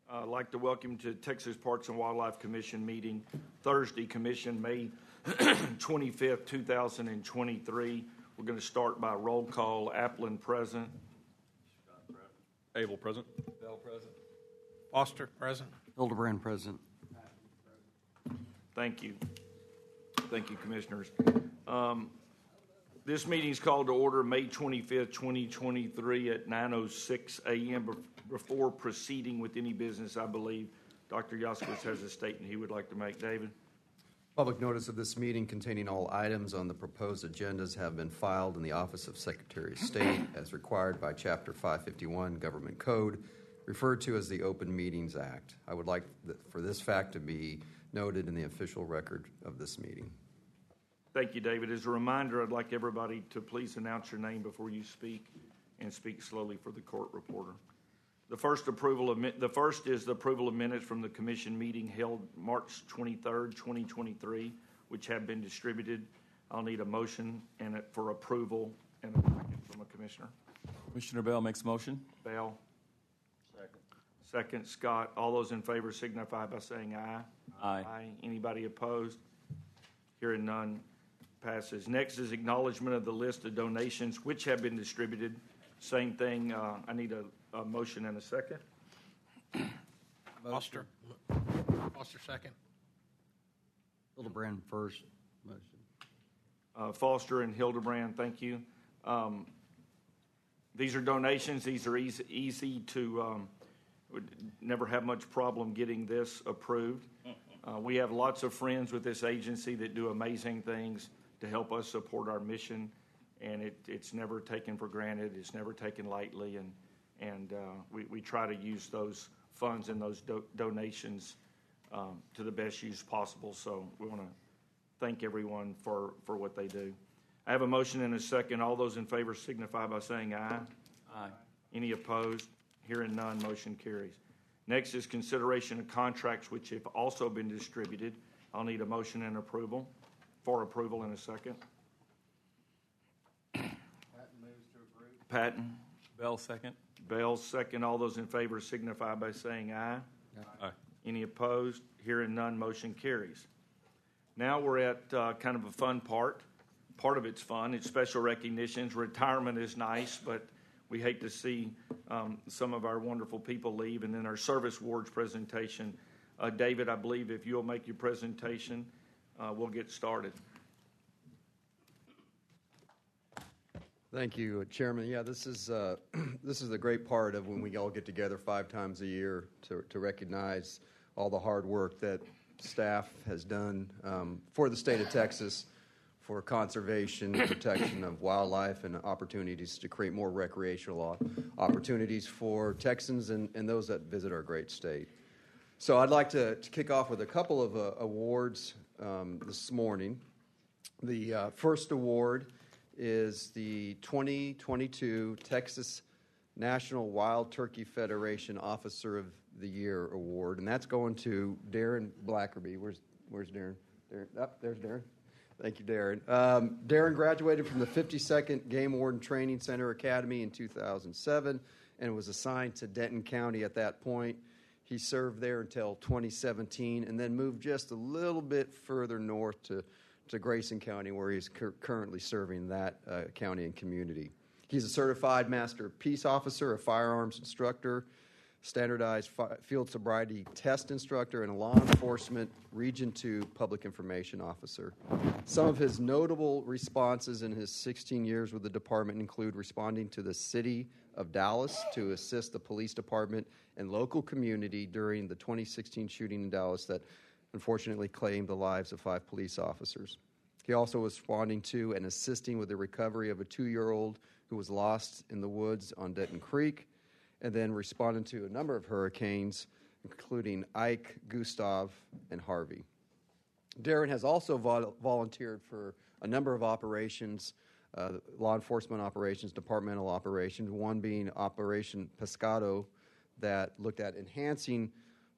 I'd like to welcome you to Texas Parks and Wildlife Commission meeting Thursday, Commission May 25th, 2023. We're going to start by roll call. Appleton present. Abel present. Bell present. Foster present. Hildebrand present. Thank you. Thank you, Commissioners. This meeting is called to order May 25th, 2023 at 9:06 a.m. Before proceeding with any business, I believe Dr. Yaskowitz has a statement he would like to make. David? Public notice of this meeting containing all items on the proposed agendas have been filed in the Office of Secretary of State as required by Chapter 551 Government Code, referred to as the Open Meetings Act. I would like for this fact to be noted in the official record of this meeting. Thank you, David. As a reminder, I'd like everybody to please announce your name before you speak and speak slowly for the court reporter. The first is the approval of minutes from the commission meeting held March 23rd, 2023, which have been distributed. I'll need a motion for approval and a second from a commissioner. Commissioner Bell makes a motion. Bell. Second, Scott. All those in favor signify by saying aye. Aye. Anybody opposed? Hearing none, passes. Next is acknowledgement of the list of donations which have been distributed. Same thing. I need a motion and a second. Foster second. Hildebrand first. Motion. Foster and Hildebrand, thank you. These are donations. These are easy to, would never have much problem getting this approved. We have lots of friends with this agency that do amazing things to help us support our mission, and it's never taken for granted. It's never taken lightly, and we try to use those funds and those donations to the best use possible. So we want to thank everyone for what they do. I have a motion and a second. All those in favor signify by saying aye. Aye. Any opposed? Hearing none, motion carries. Next is consideration of contracts which have also been distributed. I'll need a motion and approval in a second. Patton moves to approve. Patton. Bell second. Bell second. All those in favor signify by saying aye. Aye. Any opposed? Hearing none, motion carries. Now we're at kind of a fun part. Part of it's fun. It's special recognitions. Retirement is nice, but we hate to see some of our wonderful people leave. And then our service awards presentation. David, I believe if you'll make your presentation, we'll get started. Thank you, Chairman. Yeah, this is the great part of when we all get together 5 times a year to recognize all the hard work that staff has done for the state of Texas for conservation, protection of wildlife, and opportunities to create more recreational opportunities for Texans and those that visit our great state. So I'd like to kick off with a couple of awards this morning. The first award is the 2022 Texas National Wild Turkey Federation Officer of the Year Award, and that's going to Darren Blackerby. Where's Darren? There's Darren. Thank you, Darren. Darren graduated from the 52nd Game Warden Training Center Academy in 2007 and was assigned to Denton County at that point. He served there until 2017 and then moved just a little bit further north to Grayson County, where he's currently serving that county and community. He's a certified Master of Peace Officer, a firearms instructor, standardized field sobriety test instructor, and a law enforcement Region 2 public information officer. Some of his notable responses in his 16 years with the department include responding to the city of Dallas to assist the police department and local community during the 2016 shooting in Dallas that unfortunately claimed the lives of 5 police officers. He also was responding to and assisting with the recovery of a 2-year-old who was lost in the woods on Denton Creek, and then responded to a number of hurricanes, including Ike, Gustav, and Harvey. Darren has also volunteered for a number of operations, law enforcement operations, departmental operations, one being Operation Pescado that looked at enhancing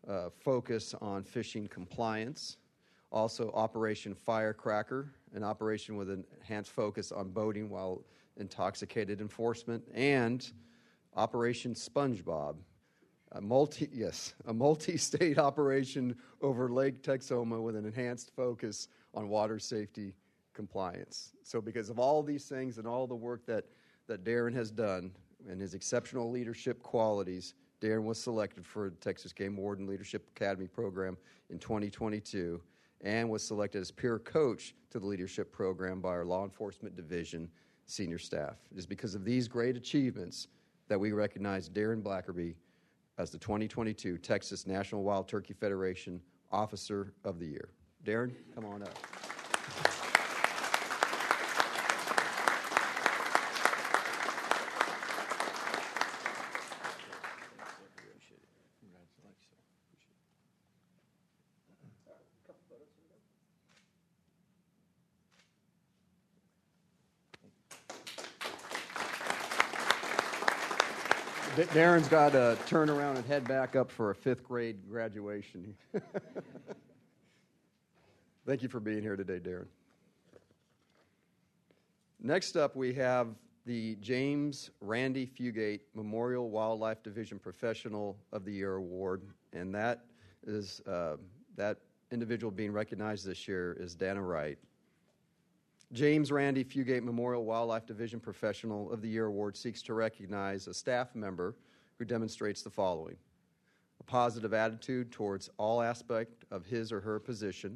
focus on fishing compliance. Also, Operation Firecracker, an operation with an enhanced focus on boating while intoxicated enforcement, and Operation SpongeBob, a multi-state operation over Lake Texoma with an enhanced focus on water safety compliance. So because of all these things and all the work that Darren has done and his exceptional leadership qualities, Darren was selected for the Texas Game Warden Leadership Academy program in 2022 and was selected as peer coach to the leadership program by our Law Enforcement Division senior staff. It is because of these great achievements that we recognize Darren Blackerby as the 2022 Texas National Wild Turkey Federation Officer of the Year. Darren, come on up. Darren's got to turn around and head back up for a 5th grade graduation. Thank you for being here today, Darren. Next up, we have the James Randy Fugate Memorial Wildlife Division Professional of the Year Award, and that is that individual being recognized this year is Dana Wright. James Randy Fugate Memorial Wildlife Division Professional of the Year Award seeks to recognize a staff member who demonstrates the following: a positive attitude towards all aspects of his or her position,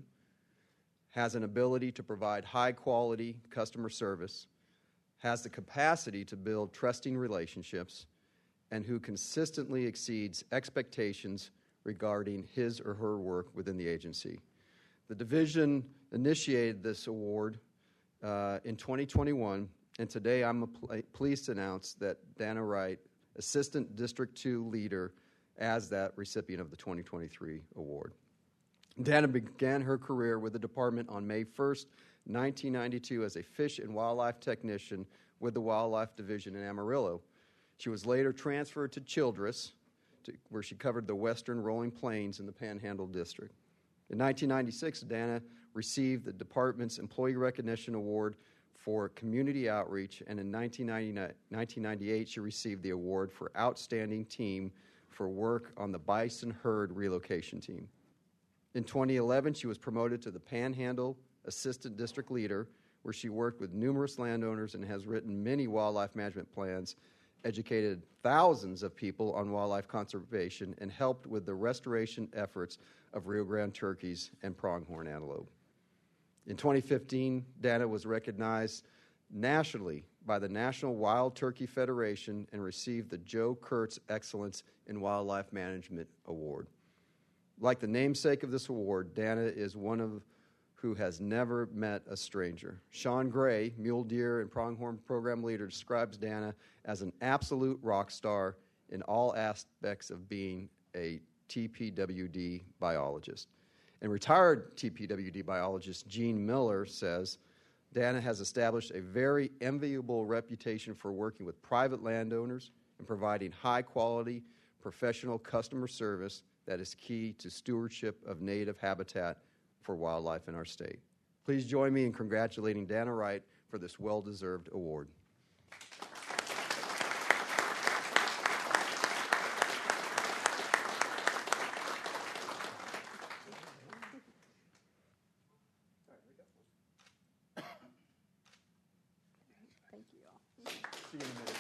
has an ability to provide high-quality customer service, has the capacity to build trusting relationships, and who consistently exceeds expectations regarding his or her work within the agency. The division initiated this award in 2021, and today I'm pleased to announce that Dana Wright, Assistant District 2 Leader, as that recipient of the 2023 award. Dana began her career with the department on May 1st, 1992 as a fish and wildlife technician with the Wildlife Division in Amarillo. She was later transferred to Childress, where she covered the western rolling plains in the Panhandle District. In 1996, Dana received the department's Employee Recognition Award for Community Outreach, and in 1998, she received the award for Outstanding Team for work on the Bison Herd Relocation Team. In 2011, she was promoted to the Panhandle Assistant District Leader, where she worked with numerous landowners and has written many wildlife management plans, educated thousands of people on wildlife conservation, and helped with the restoration efforts of Rio Grande turkeys and pronghorn antelope. In 2015, Dana was recognized nationally by the National Wild Turkey Federation and received the Joe Kurtz Excellence in Wildlife Management Award. Like the namesake of this award, Dana is one of who has never met a stranger. Sean Gray, Mule Deer and Pronghorn Program Leader, describes Dana as an absolute rock star in all aspects of being a TPWD biologist. And retired TPWD biologist Gene Miller says, Dana has established a very enviable reputation for working with private landowners and providing high-quality, professional customer service that is key to stewardship of native habitat for wildlife in our state. Please join me in congratulating Dana Wright for this well-deserved award. Thank you all. See you in a minute.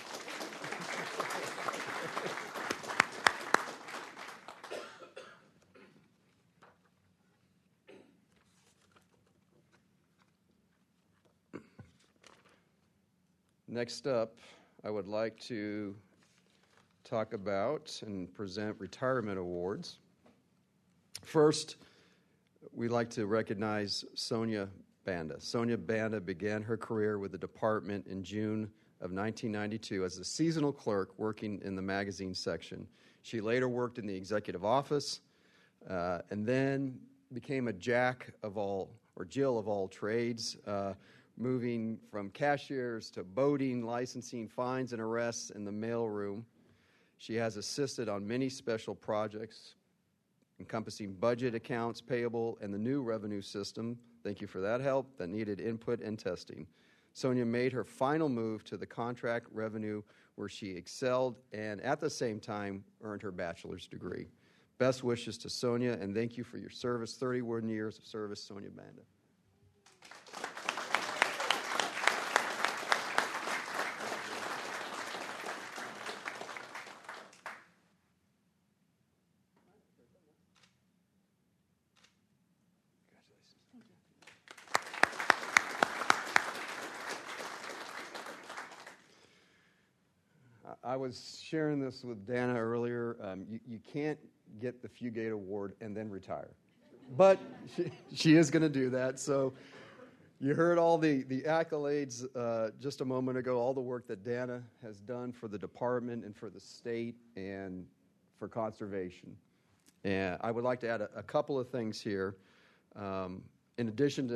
Next up, I would like to talk about and present retirement awards. First, we'd like to recognize Sonia Banda. Sonia Banda began her career with the department in June of 1992 as a seasonal clerk working in the magazine section. She later worked in the executive office and then became a jack of all, or Jill of all trades, moving from cashiers to boating, licensing, fines and arrests in the mailroom. She has assisted on many special projects encompassing budget accounts payable and the new revenue system. Thank you for that help that needed input and testing. Sonia made her final move to the contract revenue where she excelled and at the same time earned her bachelor's degree. Best wishes to Sonia, and thank you for your service. 31 years of service, Sonia Banda. I was sharing this with Dana earlier. You can't get the Fugate Award and then retire. But she is going to do that. So you heard all the accolades just a moment ago, all the work that Dana has done for the department and for the state and for conservation. And I would like to add a couple of things here. In addition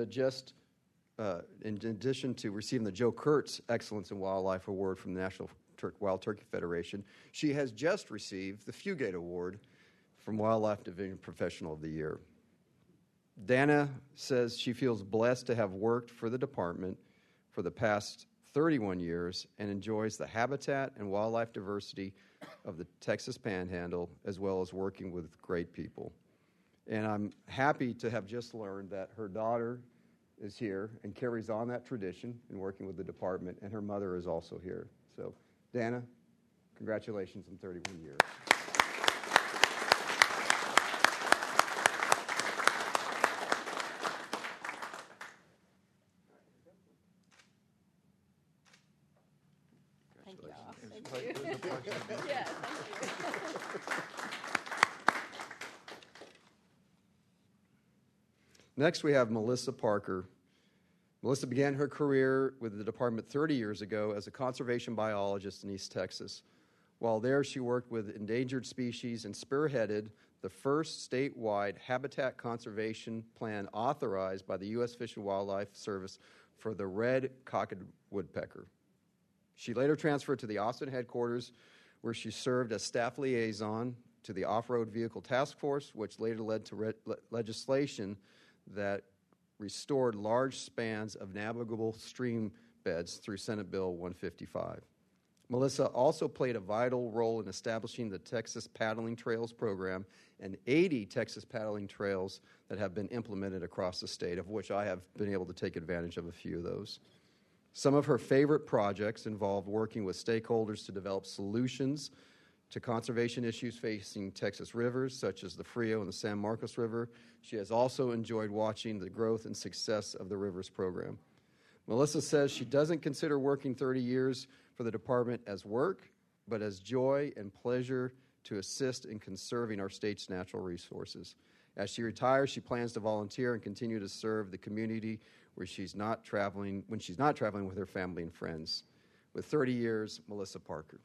to receiving the Joe Kurtz Excellence in Wildlife Award from the National Wild Turkey Federation, she has just received the Fugate Award from Wildlife Division Professional of the Year. Dana says she feels blessed to have worked for the department for the past 31 years and enjoys the habitat and wildlife diversity of the Texas Panhandle, as well as working with great people. And I'm happy to have just learned that her daughter is here and carries on that tradition in working with the department, and her mother is also here. So, Dana, congratulations on 31 years. Thank you all. Thank you. Yeah, thank you. Next, we have Melissa Parker. Melissa began her career with the department 30 years ago as a conservation biologist in East Texas. While there, she worked with endangered species and spearheaded the first statewide habitat conservation plan authorized by the U.S. Fish and Wildlife Service for the red-cockaded woodpecker. She later transferred to the Austin headquarters, where she served as staff liaison to the Off-Road Vehicle Task Force, which later led to legislation that restored large spans of navigable stream beds through Senate Bill 155. Melissa also played a vital role in establishing the Texas Paddling Trails program and 80 Texas paddling trails that have been implemented across the state, of which I have been able to take advantage of a few of those. Some of her favorite projects involved working with stakeholders to develop solutions to conservation issues facing Texas rivers, such as the Frio and the San Marcos River. She has also enjoyed watching the growth and success of the Rivers program. Melissa says she doesn't consider working 30 years for the department as work, but as joy and pleasure to assist in conserving our state's natural resources. As she retires, she plans to volunteer and continue to serve the community when she's not traveling with her family and friends. With 30 years, Melissa Parker.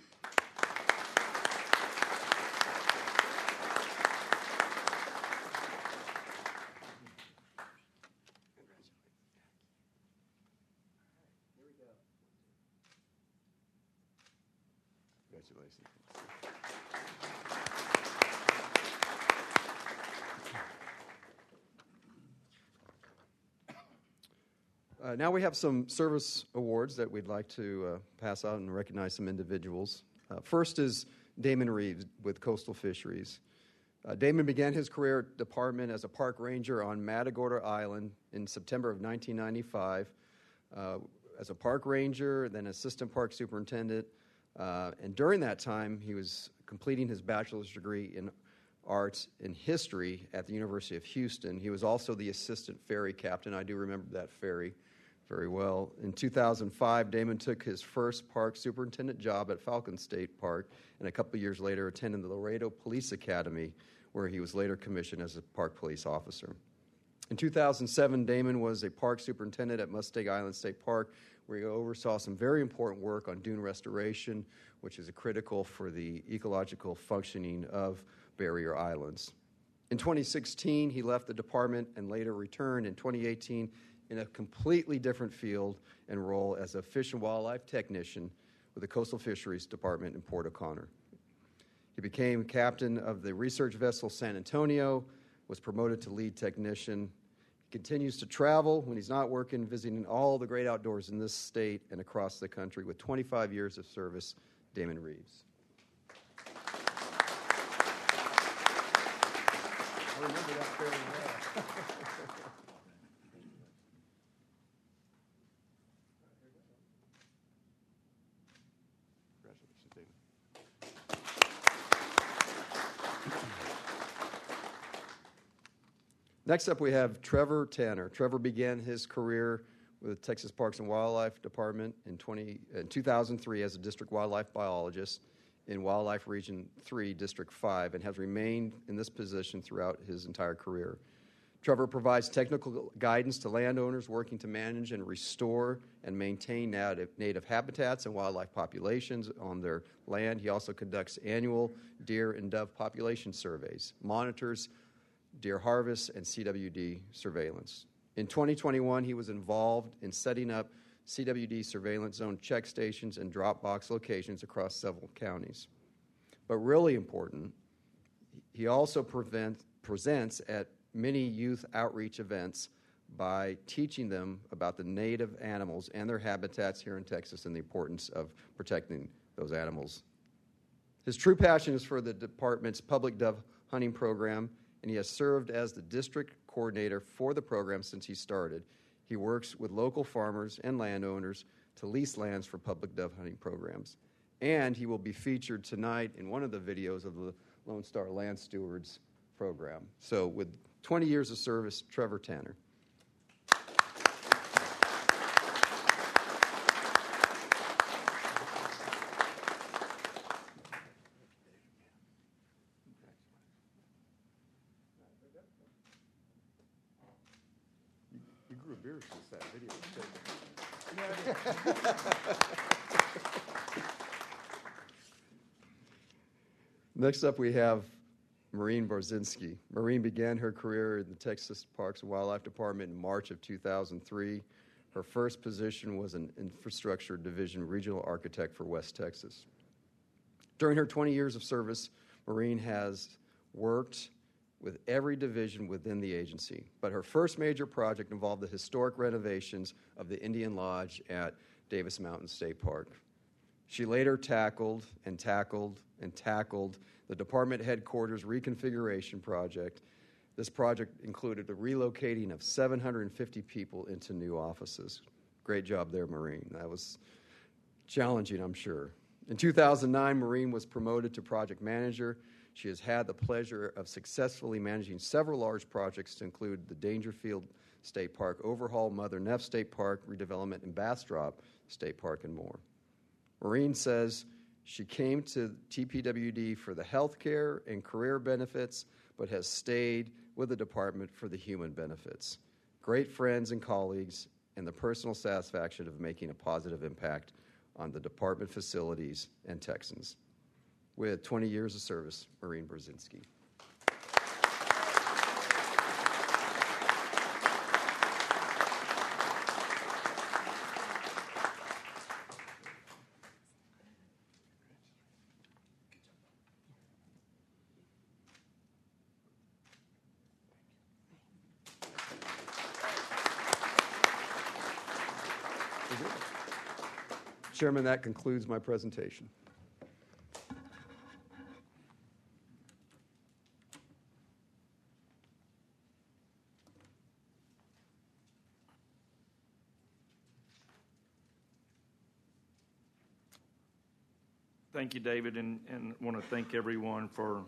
Congratulations. Now we have some service awards that we'd like to pass out and recognize some individuals. First is Damon Reeves with Coastal Fisheries. Damon began his career at the department as a park ranger on Matagorda Island in September of 1995. As a park ranger, then assistant park superintendent, and during that time, he was completing his bachelor's degree in arts in history at the University of Houston. He was also the assistant ferry captain. I do remember that ferry very well. In 2005, Damon took his first park superintendent job at Falcon State Park, and a couple years later attended the Laredo Police Academy, where he was later commissioned as a park police officer. In 2007, Damon was a park superintendent at Mustang Island State Park, where he oversaw some very important work on dune restoration, which is critical for the ecological functioning of barrier islands. In 2016, he left the department and later returned in 2018 in a completely different field and role as a fish and wildlife technician with the Coastal Fisheries Department in Port O'Connor. He became captain of the research vessel San Antonio, was promoted to lead technician, continues to travel when he's not working, visiting all the great outdoors in this state and across the country. With 25 years of service, Damon Reeves. I remember that fairly well. Congratulations, David. Next up, we have Trevor Tanner. Trevor began his career with Texas Parks and Wildlife Department in 2003 as a district wildlife biologist in Wildlife Region 3, District 5, and has remained in this position throughout his entire career. Trevor provides technical guidance to landowners working to manage and restore and maintain native habitats and wildlife populations on their land. He also conducts annual deer and dove population surveys, monitors deer harvest, and CWD surveillance. In 2021, he was involved in setting up CWD surveillance zone check stations and drop box locations across several counties. But really important, he also presents at many youth outreach events by teaching them about the native animals and their habitats here in Texas and the importance of protecting those animals. His true passion is for the department's public dove hunting program, and he has served as the district coordinator for the program since he started. He works with local farmers and landowners to lease lands for public dove hunting programs. And he will be featured tonight in one of the videos of the Lone Star Land Stewards program. So with 20 years of service, Trevor Tanner. You grew a beard since that video was taken. Next up, we have Maureen Borzinski. Maureen began her career in the Texas Parks and Wildlife Department in March of 2003. Her first position was an Infrastructure Division Regional Architect for West Texas. During her 20 years of service, Maureen has worked with every division within the agency. But her first major project involved the historic renovations of the Indian Lodge at Davis Mountain State Park. She later tackled the department headquarters reconfiguration project. This project included the relocating of 750 people into new offices. Great job there, Maureen. That was challenging, I'm sure. In 2009, Maureen was promoted to project manager. She has had the pleasure of successfully managing several large projects to include the Dangerfield State Park overhaul, Mother Neff State Park redevelopment, and Bastrop State Park, and more. Maureen says she came to TPWD for the health care and career benefits, but has stayed with the department for the human benefits, great friends and colleagues, and the personal satisfaction of making a positive impact on the department facilities and Texans. With 20 years of service, Maureen Borzinski. Chairman, that concludes my presentation. Thank you, David, and want to thank everyone for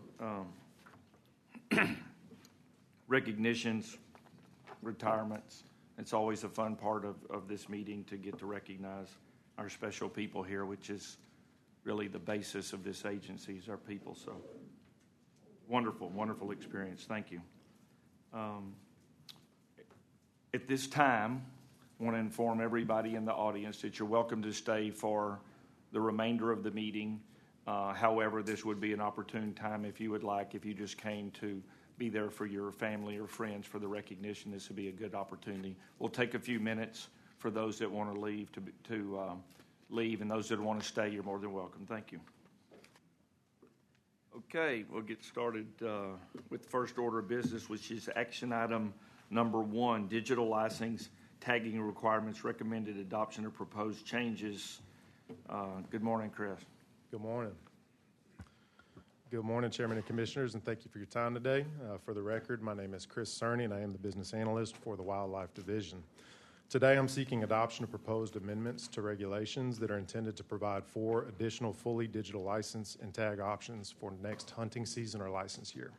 recognitions, retirements. It's always a fun part of this meeting to get to recognize our special people here, which is really the basis of this agency, is our people. So wonderful, wonderful experience. Thank you. At this time, I want to inform everybody in the audience that you're welcome to stay for the remainder of the meeting. However, this would be an opportune time if you would like, if you just came to be there for your family or friends for the recognition. This would be a good opportunity. We'll take a few minutes for those that want to leave to leave, and those that want to stay, you're more than welcome. Thank you. Okay, we'll get started with the first order of business, which is action item number 1, digital license tagging requirements, recommended adoption of proposed changes. Good morning, Chris. Good morning. Good morning, Chairman and Commissioners, and thank you for your time today. For the record, my name is Chris Cerny, and I am the Business Analyst for the Wildlife Division. Today, I'm seeking adoption of proposed amendments to regulations that are intended to provide 4 additional fully digital license and tag options for next hunting season or license year.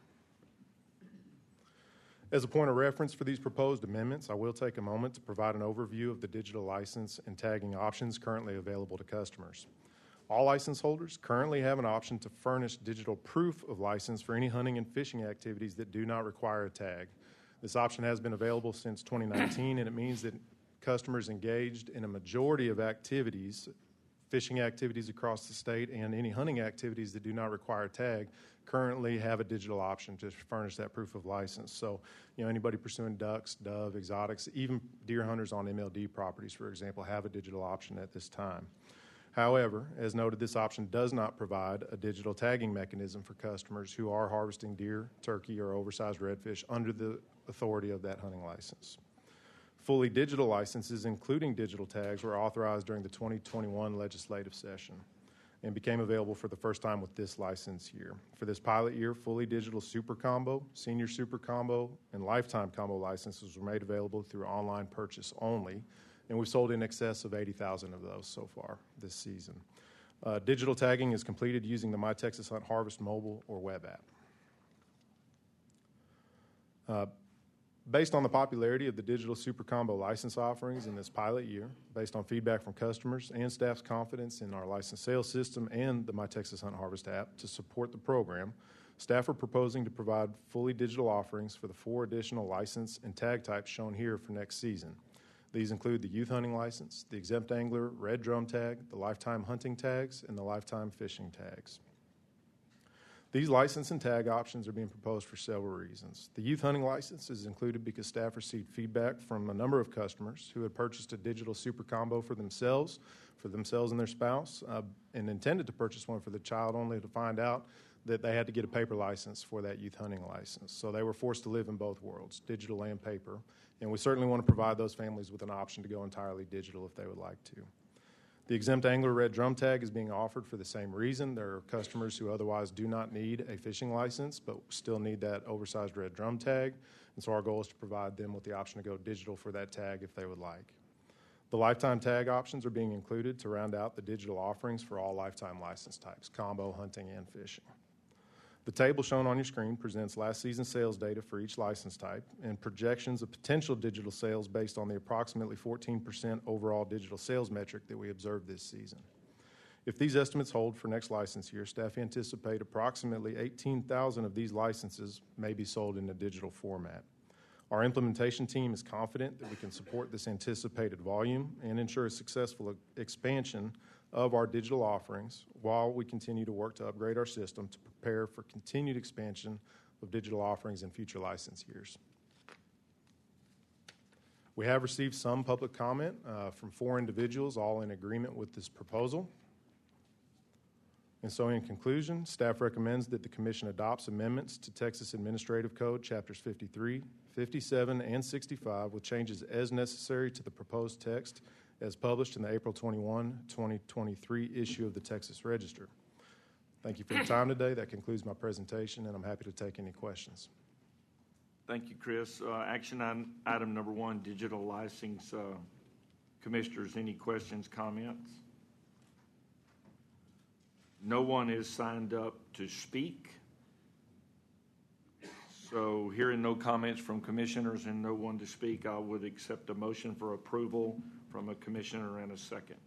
As a point of reference for these proposed amendments, I will take a moment to provide an overview of the digital license and tagging options currently available to customers. All license holders currently have an option to furnish digital proof of license for any hunting and fishing activities that do not require a tag. This option has been available since 2019, and it means that customers engaged in a majority of activities, fishing activities across the state, and any hunting activities that do not require a tag currently have a digital option to furnish that proof of license. So, anybody pursuing ducks, dove, exotics, even deer hunters on MLD properties, for example, have a digital option at this time. However, as noted, this option does not provide a digital tagging mechanism for customers who are harvesting deer, turkey, or oversized redfish under the authority of that hunting license. Fully digital licenses, including digital tags, were authorized during the 2021 legislative session and became available for the first time with this license year. For this pilot year, fully digital Super Combo, Senior Super Combo, and Lifetime Combo licenses were made available through online purchase only, and we've sold in excess of 80,000 of those so far this season. Digital tagging is completed using the My Texas Hunt Harvest mobile or web app. Based on the popularity of the digital Super Combo license offerings in this pilot year, based on feedback from customers and staff's confidence in our license sales system and the My Texas Hunt Harvest app to support the program, staff are proposing to provide fully digital offerings for the 4 additional license and tag types shown here for next season. These include the youth hunting license, the exempt angler red drum tag, the lifetime hunting tags, and the lifetime fishing tags. These license and tag options are being proposed for several reasons. The youth hunting license is included because staff received feedback from a number of customers who had purchased a digital Super Combo for themselves and their spouse, and intended to purchase one for the child only to find out that they had to get a paper license for that youth hunting license. So they were forced to live in both worlds, digital and paper, and we certainly want to provide those families with an option to go entirely digital if they would like to. The exempt angler red drum tag is being offered for the same reason. There are customers who otherwise do not need a fishing license but still need that oversized red drum tag, and so our goal is to provide them with the option to go digital for that tag if they would like. The lifetime tag options are being included to round out the digital offerings for all lifetime license types, combo, hunting, and fishing. The table shown on your screen presents last season's sales data for each license type and projections of potential digital sales based on the approximately 14% overall digital sales metric that we observed this season. If these estimates hold for next license year, staff anticipate approximately 18,000 of these licenses may be sold in a digital format. Our implementation team is confident that we can support this anticipated volume and ensure a successful expansion of our digital offerings while we continue to work to upgrade our system to prepare for continued expansion of digital offerings in future license years. We have received some public comment from 4 individuals, all in agreement with this proposal. And so in conclusion, staff recommends that the Commission adopts amendments to Texas Administrative Code, Chapters 53, 57, and 65 with changes as necessary to the proposed text as published in the April 21, 2023 issue of the Texas Register. Thank you for your time today. That concludes my presentation, and I'm happy to take any questions. Thank you, Chris. Action item number 1, digital license. Commissioners, any questions, comments? No one is signed up to speak. So hearing no comments from commissioners and no one to speak, I would accept a motion for approval from a commissioner and a second.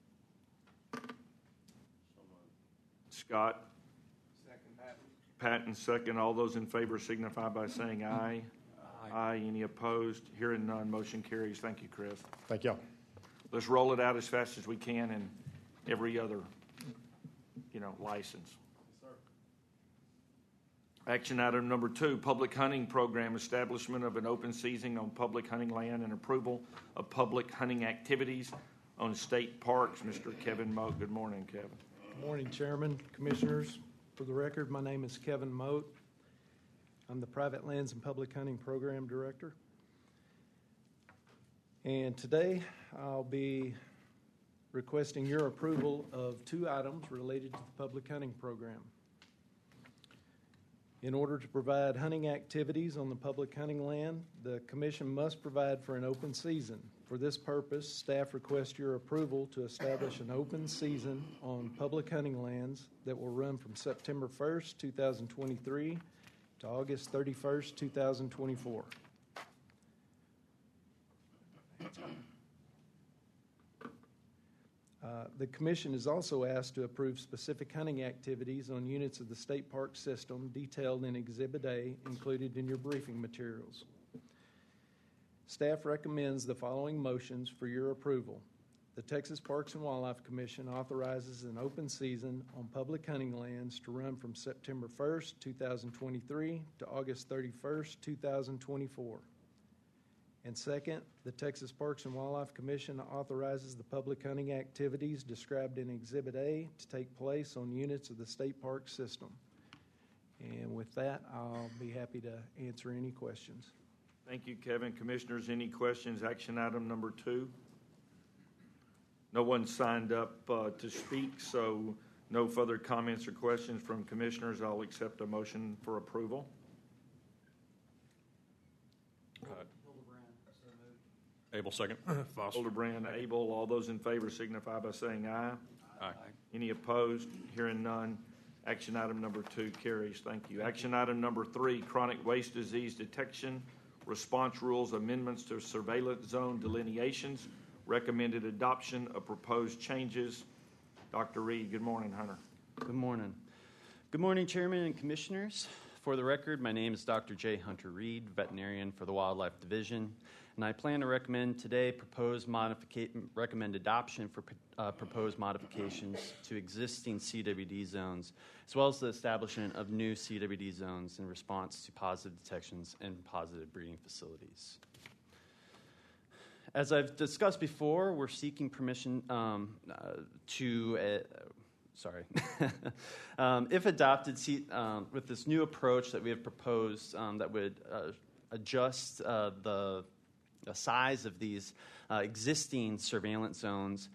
Scott? Second, Patton, second. All those in favor signify by saying aye. Aye. Any opposed? Hearing none, motion carries. Thank you, Chris. Thank y'all. Let's roll it out as fast as we can in every other, license. Action item number 2, public hunting program, establishment of an open season on public hunting land and approval of public hunting activities on state parks. Mr. Kevin Moat. Good morning, Kevin. Good morning, Chairman, Commissioners. For the record, my name is Kevin Moat. I'm the Private Lands and Public Hunting Program Director. And today, I'll be requesting your approval of 2 items related to the public hunting program. In order to provide hunting activities on the public hunting land, the Commission must provide for an open season. For this purpose, staff requests your approval to establish an open season on public hunting lands that will run from September 1st, 2023 to August 31st, 2024. The Commission is also asked to approve specific hunting activities on units of the state park system detailed in Exhibit A included in your briefing materials. Staff recommends the following motions for your approval. The Texas Parks and Wildlife Commission authorizes an open season on public hunting lands to run from September 1st, 2023 to August 31st, 2024. And second, the Texas Parks and Wildlife Commission authorizes the public hunting activities described in Exhibit A to take place on units of the state park system. And with that, I'll be happy to answer any questions. Thank you, Kevin. Commissioners, any questions? Action item number 2. No one signed up to speak, so no further comments or questions from commissioners. I'll accept a motion for approval. Abel, second. Hildebrand, Abel, all those in favor signify by saying aye. Aye. Any opposed? Hearing none. Action item number 2 carries. Thank you. Action item number 3, chronic waste disease detection, response rules, amendments to surveillance zone delineations, recommended adoption of proposed changes. Dr. Reed, good morning, Hunter. Good morning. Good morning, Chairman and Commissioners. For the record, my name is Dr. J. Hunter Reed, veterinarian for the Wildlife Division, and I plan to recommend today recommend adoption for proposed modifications to existing CWD zones, as well as the establishment of new CWD zones in response to positive detections and positive breeding facilities. As I've discussed before, we're seeking permission if adopted, with this new approach that we have proposed that would adjust the size of these existing surveillance zones,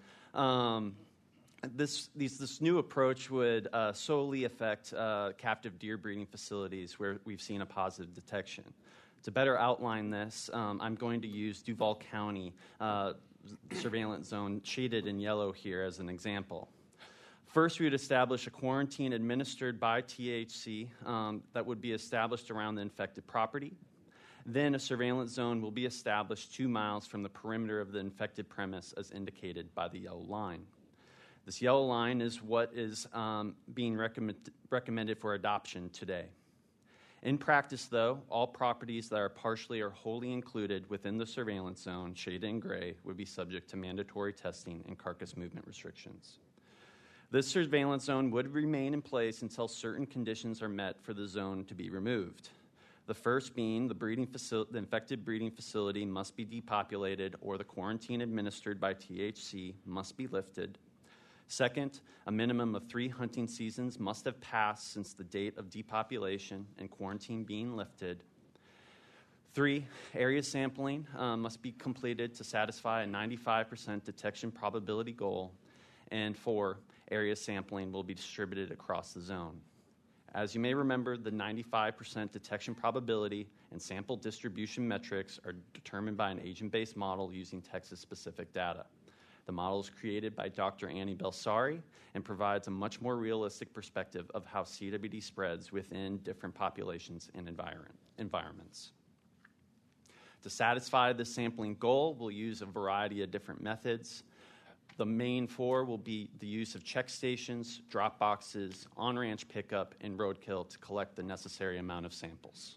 this new approach would solely affect captive deer breeding facilities where we've seen a positive detection. To better outline this, I'm going to use Duval County surveillance zone shaded in yellow here as an example. First, we would establish a quarantine administered by THC that would be established around the infected property. Then a surveillance zone will be established 2 miles from the perimeter of the infected premise as indicated by the yellow line. This yellow line is what is being recommended for adoption today. In practice, though, all properties that are partially or wholly included within the surveillance zone, shaded in gray, would be subject to mandatory testing and carcass movement restrictions. This surveillance zone would remain in place until certain conditions are met for the zone to be removed. The first being the infected breeding facility must be depopulated or the quarantine administered by THC must be lifted. Second, a minimum of 3 hunting seasons must have passed since the date of depopulation and quarantine being lifted. 3, area sampling must be completed to satisfy a 95% detection probability goal. And 4, area sampling will be distributed across the zone. As you may remember, the 95% detection probability and sample distribution metrics are determined by an agent-based model using Texas-specific data. The model is created by Dr. Annie Belsari and provides a much more realistic perspective of how CWD spreads within different populations and environments. To satisfy the sampling goal, we'll use a variety of different methods. The main 4 will be the use of check stations, drop boxes, on-ranch pickup, and roadkill to collect the necessary amount of samples.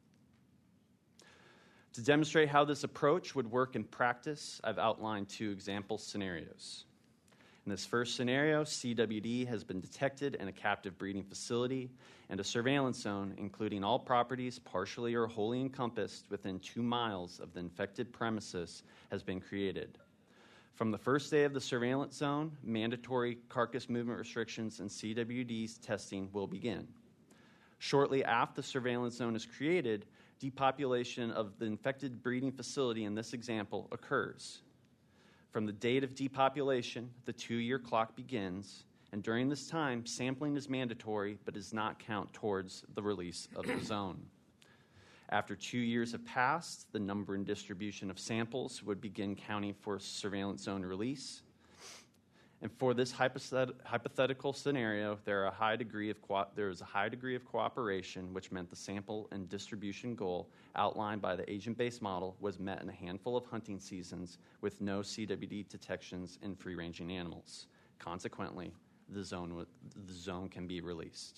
To demonstrate how this approach would work in practice, I've outlined 2 example scenarios. In this first scenario, CWD has been detected in a captive breeding facility, and a surveillance zone, including all properties partially or wholly encompassed within 2 miles of the infected premises, has been created. From the first day of the surveillance zone, mandatory carcass movement restrictions and CWD's testing will begin. Shortly after the surveillance zone is created, depopulation of the infected breeding facility in this example occurs. From the date of depopulation, the 2-year clock begins, and during this time, sampling is mandatory but does not count towards the release of the zone. After 2 years have passed, the number and distribution of samples would begin counting for surveillance zone release. And for this hypothetical scenario, there is a high degree of cooperation, which meant the sample and distribution goal outlined by the agent-based model was met in a handful of hunting seasons with no CWD detections in free-ranging animals. Consequently, the zone can be released.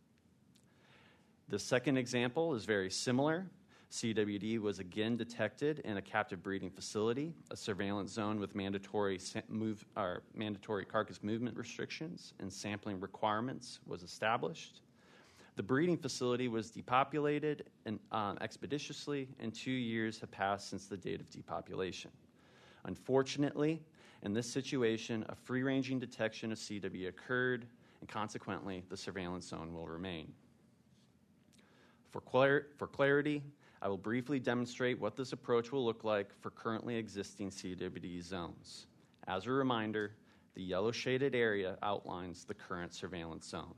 The second example is very similar. CWD was again detected in a captive breeding facility. A surveillance zone with mandatory carcass movement restrictions and sampling requirements was established. The breeding facility was depopulated expeditiously, and 2 years have passed since the date of depopulation. Unfortunately, in this situation, a free-ranging detection of CWD occurred, and consequently, the surveillance zone will remain. For clarity, I will briefly demonstrate what this approach will look like for currently existing CWD zones. As a reminder, the yellow shaded area outlines the current surveillance zone.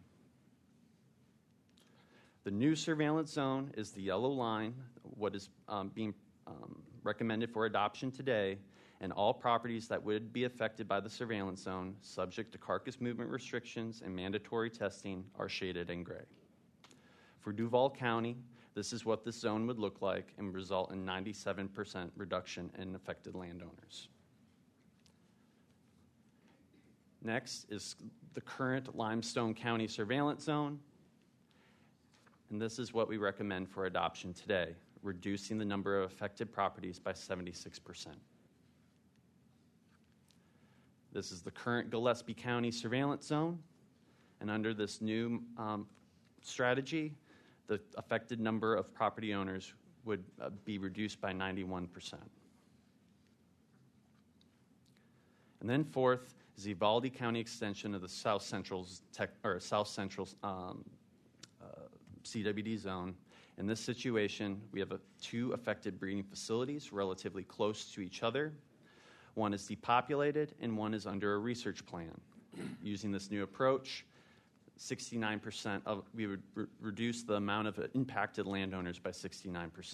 The new surveillance zone is the yellow line, what is being recommended for adoption today, and all properties that would be affected by the surveillance zone, subject to carcass movement restrictions and mandatory testing, are shaded in gray. For Duval County, this is what this zone would look like and result in 97% reduction in affected landowners. Next is the current Limestone County surveillance zone, and this is what we recommend for adoption today, reducing the number of affected properties by 76%. This is the current Gillespie County surveillance zone, and under this new strategy, the affected number of property owners would be reduced by 91%. And then fourth is the Uvalde County extension of the South Central CWD zone. In this situation, we have 2 affected breeding facilities relatively close to each other. One is depopulated and one is under a research plan. Using this new approach, 69% of we would reduce the amount of impacted landowners by 69%.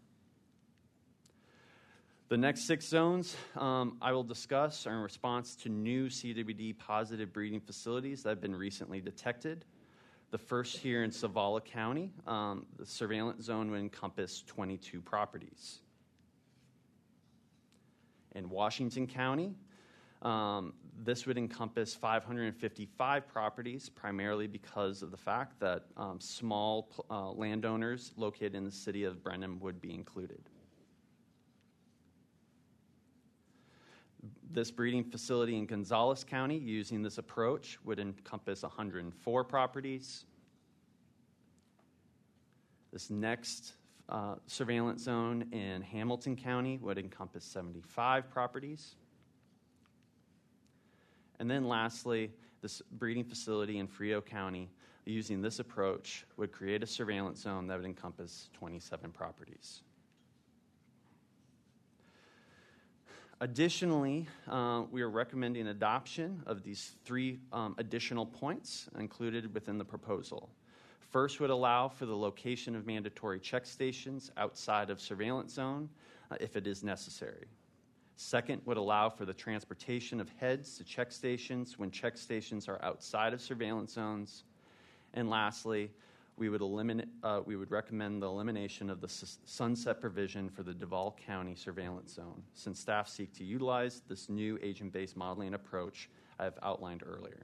The next 6 zones I will discuss are in response to new CWD positive breeding facilities that have been recently detected. The first here in Zavala County, the surveillance zone would encompass 22 properties. In Washington County, this would encompass 555 properties, primarily because of the fact that small landowners located in the city of Brenham would be included. This breeding facility in Gonzales County, using this approach, would encompass 104 properties. This next surveillance zone in Hamilton County would encompass 75 properties. And then lastly, this breeding facility in Frio County, using this approach, would create a surveillance zone that would encompass 27 properties. Additionally, we are recommending adoption of these 3 additional points included within the proposal. First would allow for the location of mandatory check stations outside of surveillance zone if it is necessary. Second would allow for the transportation of heads to check stations when check stations are outside of surveillance zones. And lastly, we would recommend the elimination of the sunset provision for the Duval County surveillance zone, since staff seek to utilize this new agent-based modeling approach I have outlined earlier.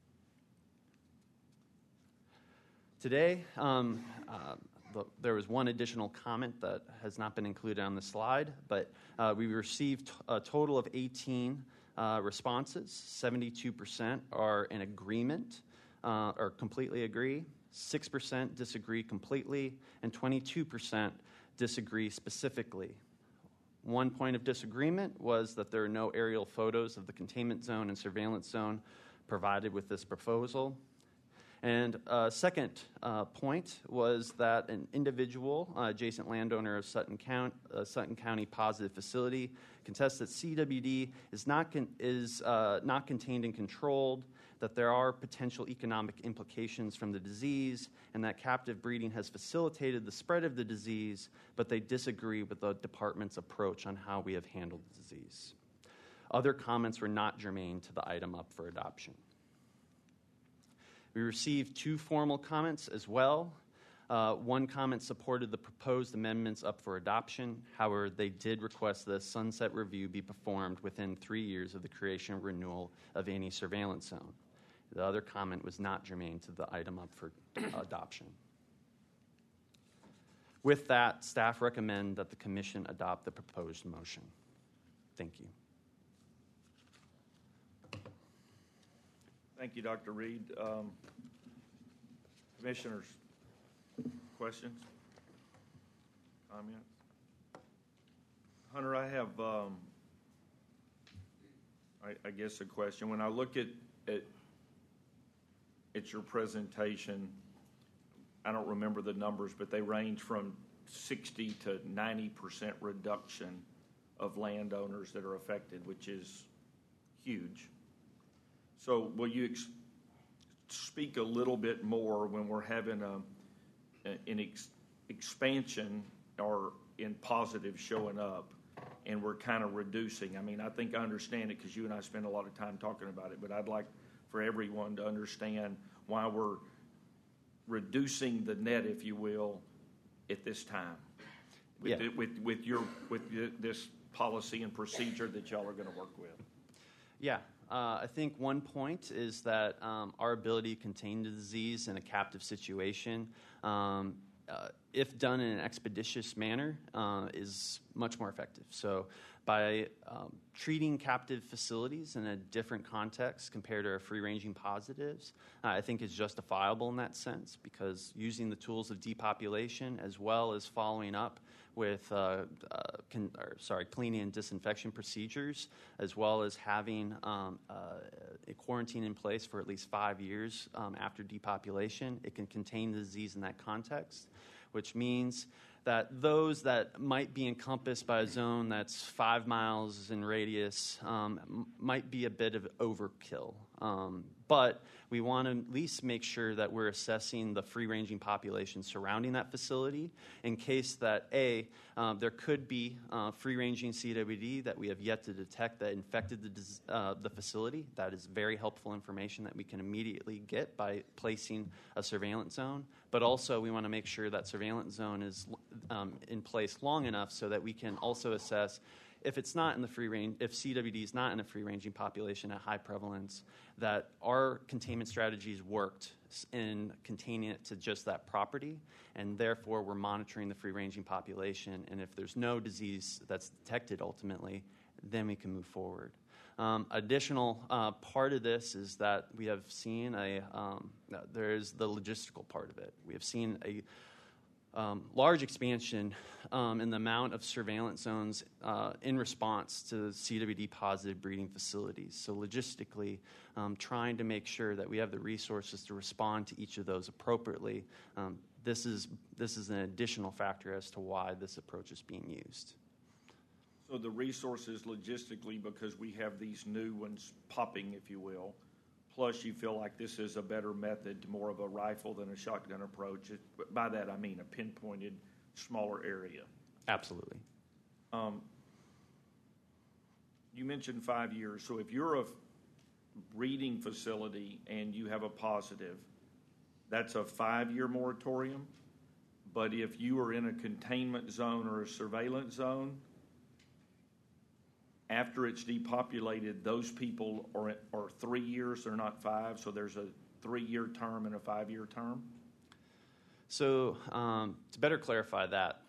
Today, there was one additional comment that has not been included on the slide, but we received a total of 18 responses. 72% are in agreement or completely agree. 6% disagree completely, and 22% disagree specifically. One point of disagreement was that there are no aerial photos of the containment zone and surveillance zone provided with this proposal. And second point was that an individual, adjacent landowner of Sutton County positive facility, contests that CWD is not contained and controlled, that there are potential economic implications from the disease, and that captive breeding has facilitated the spread of the disease, but they disagree with the department's approach on how we have handled the disease. Other comments were not germane to the item up for adoption. We received 2 formal comments as well. One comment supported the proposed amendments up for adoption. However, they did request that a sunset review be performed within 3 years of the creation or renewal of any surveillance zone. The other comment was not germane to the item up for adoption. With that, staff recommend that the commission adopt the proposed motion. Thank you. Thank you, Dr. Reed. Commissioners, questions? Comments? Hunter, I have, I guess, a question. When I look at your presentation, I don't remember the numbers, but they range from 60 to 90% reduction of landowners that are affected, which is huge. So will you speak a little bit more when we're having an expansion or in positive showing up and we're kind of reducing? I mean, I think I understand it because you and I spend a lot of time talking about it, but I'd like for everyone to understand why we're reducing the net, if you will, at this time with this policy and procedure that y'all are going to work with. Yeah. I think one point is that our ability to contain the disease in a captive situation, if done in an expeditious manner, is much more effective. So by treating captive facilities in a different context compared to our free-ranging positives, I think is justifiable in that sense, because using the tools of depopulation as well as following up with cleaning and disinfection procedures, as well as having a quarantine in place for at least 5 years after depopulation, it can contain the disease in that context, which means that those that might be encompassed by a zone that's 5 miles in radius might be a bit of overkill. But we want to at least make sure that we're assessing the free-ranging population surrounding that facility in case that, there could be free-ranging CWD that we have yet to detect that infected the facility. That is very helpful information that we can immediately get by placing a surveillance zone. But also we want to make sure that surveillance zone is in place long enough so that we can also assess if it's not in the free range, if CWD is not in a free-ranging population at high prevalence, that our containment strategies worked in containing it to just that property, and therefore we're monitoring the free-ranging population, and if there's no disease that's detected ultimately, then we can move forward. Additional part of this is that we have seen there's the logistical part of it. We have seen a large expansion in the amount of surveillance zones in response to CWD-positive breeding facilities. So logistically, trying to make sure that we have the resources to respond to each of those appropriately, this is an additional factor as to why this approach is being used. So the resources logistically, because we have these new ones popping, if you will, plus you feel like this is a better method, more of a rifle than a shotgun approach. By that I mean a pinpointed, smaller area. Absolutely. You mentioned 5 years. So if you're a breeding facility and you have a positive, that's a 5-year moratorium. But if you are in a containment zone or a surveillance zone, after it's depopulated, those people are 3 years, they're not 5, so there's a 3-year term and a 5-year term? So to better clarify that,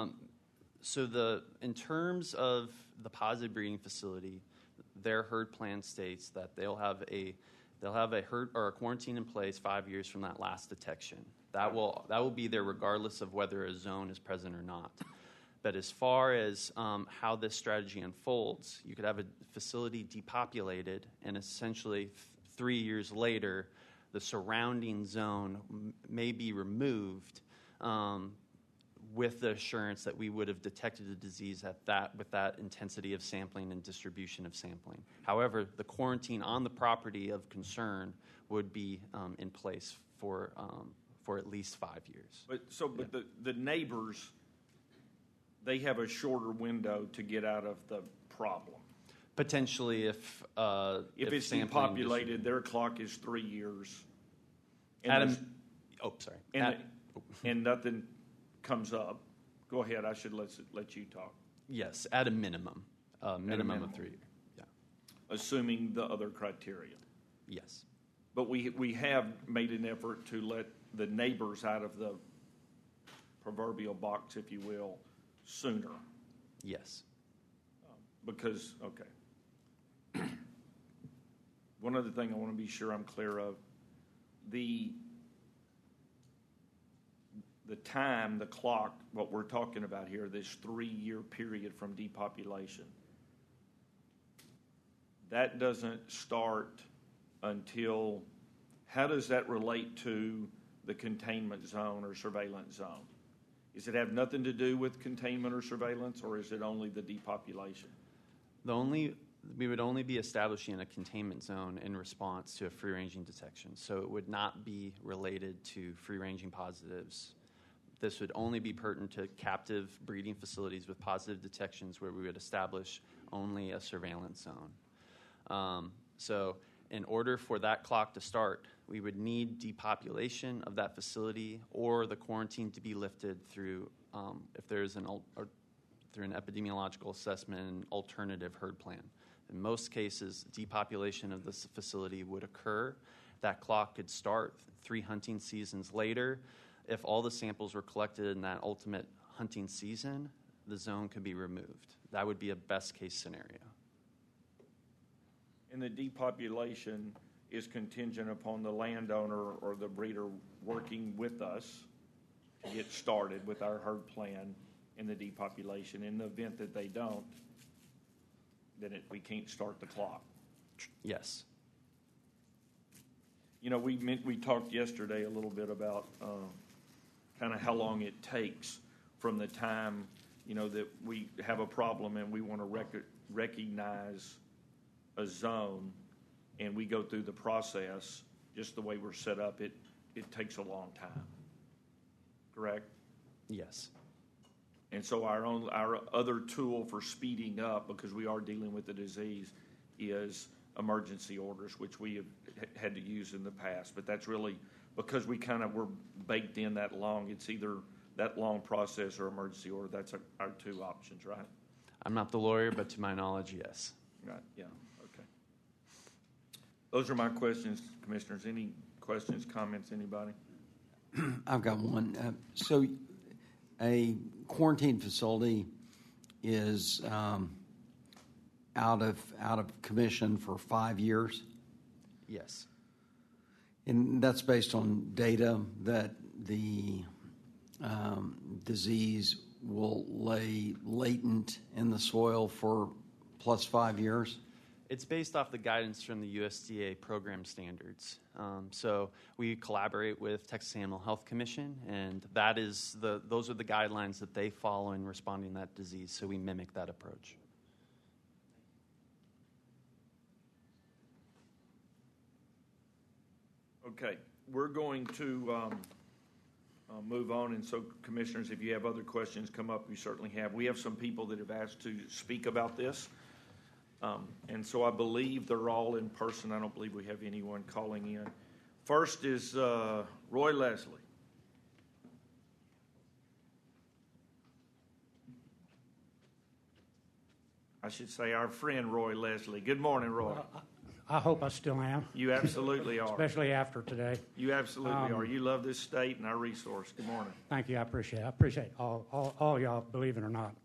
in terms of the positive breeding facility, their herd plan states that they'll have a herd or a quarantine in place 5 years from that last detection. That will be there regardless of whether a zone is present or not. But as far as how this strategy unfolds, you could have a facility depopulated, and essentially 3 years later, the surrounding zone may be removed with the assurance that we would have detected the disease with that intensity of sampling and distribution of sampling. However, the quarantine on the property of concern would be in place for at least 5 years. But the neighbors, they have a shorter window to get out of the problem. Potentially, if it's sampling depopulated, their clock is 3 years. Sorry. And nothing comes up. Go ahead. I should let you talk. Yes, at a minimum. Minimum of 3 years. Yeah. Assuming the other criteria. Yes. But we have made an effort to let the neighbors out of the proverbial box, if you will, sooner. Yes. Because, okay. One other thing I want to be sure I'm clear of, the time, the clock, what we're talking about here, this 3-year period from depopulation, that doesn't start until, how does that relate to the containment zone or surveillance zone? Does it have nothing to do with containment or surveillance, or is it only the depopulation? We would only be establishing a containment zone in response to a free-ranging detection, so it would not be related to free-ranging positives. This would only be pertinent to captive breeding facilities with positive detections where we would establish only a surveillance zone. So in order for that clock to start, we would need depopulation of that facility or the quarantine to be lifted through, if there's through an epidemiological assessment and alternative herd plan. In most cases, depopulation of this facility would occur. That clock could start 3 hunting seasons later. If all the samples were collected in that ultimate hunting season, the zone could be removed. That would be a best-case scenario. And the depopulation is contingent upon the landowner or the breeder working with us to get started with our herd plan in the depopulation. In the event that they don't, then we can't start the clock. Yes. You know, we talked yesterday a little bit about kind of how long it takes from the time, you know, that we have a problem and we want to recognize a zone and we go through the process just the way we're set up. It takes a long time. Correct? Yes. And so our other tool for speeding up, because we are dealing with the disease, is emergency orders, which we have had to use in the past. But that's really because we kind of were baked in that long. It's either that long process or emergency order. That's our 2 options, right? I'm not the lawyer, but to my knowledge, yes. Right. Yeah. Okay. Those are my questions, Commissioners. Any questions, comments, anybody? I've got one. So a quarantine facility is out of commission for 5 years? Yes. And that's based on data that the disease will lay latent in the soil for plus 5 years? It's based off the guidance from the USDA program standards. So we collaborate with Texas Animal Health Commission, and those are the guidelines that they follow in responding to that disease. So we mimic that approach. Okay, we're going to move on, and so, Commissioners, if you have other questions come up, you certainly have. We have some people that have asked to speak about this, and so I believe they're all in person. I don't believe we have anyone calling in. First is Roy Leslie. I should say our friend Roy Leslie. Good morning, Roy. I hope I still am. You absolutely are. Especially after today. You absolutely are. You love this state and our resource. Good morning. Thank you. I appreciate it. I appreciate all y'all, believe it or not.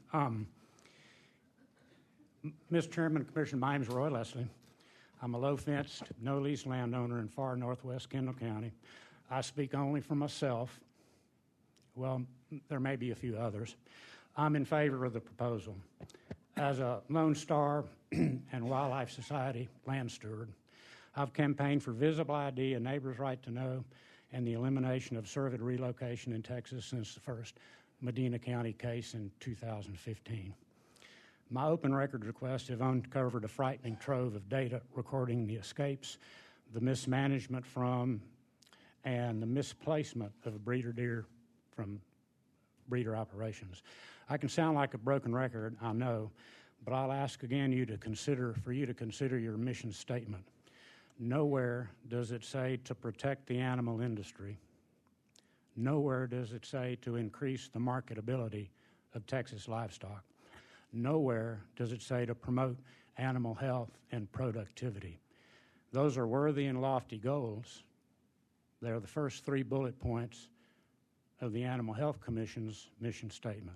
Mr. Chairman, Commissioner, my name is Roy Leslie. I'm a low-fenced, no-lease landowner in far northwest Kendall County. I speak only for myself. Well, there may be a few others. I'm in favor of the proposal. As a Lone Star and Wildlife Society land steward, I've campaigned for visible ID, a neighbor's right to know, and the elimination of cervid relocation in Texas since the first Medina County case in 2015. My open records requests have uncovered a frightening trove of data recording the escapes, the mismanagement from, and the misplacement of breeder deer from breeder operations. I can sound like a broken record, I know, but I'll ask again for you to consider your mission statement. Nowhere does it say to protect the animal industry. Nowhere does it say to increase the marketability of Texas livestock. Nowhere does it say to promote animal health and productivity. Those are worthy and lofty goals. They're the first 3 bullet points of the Animal Health Commission's mission statement.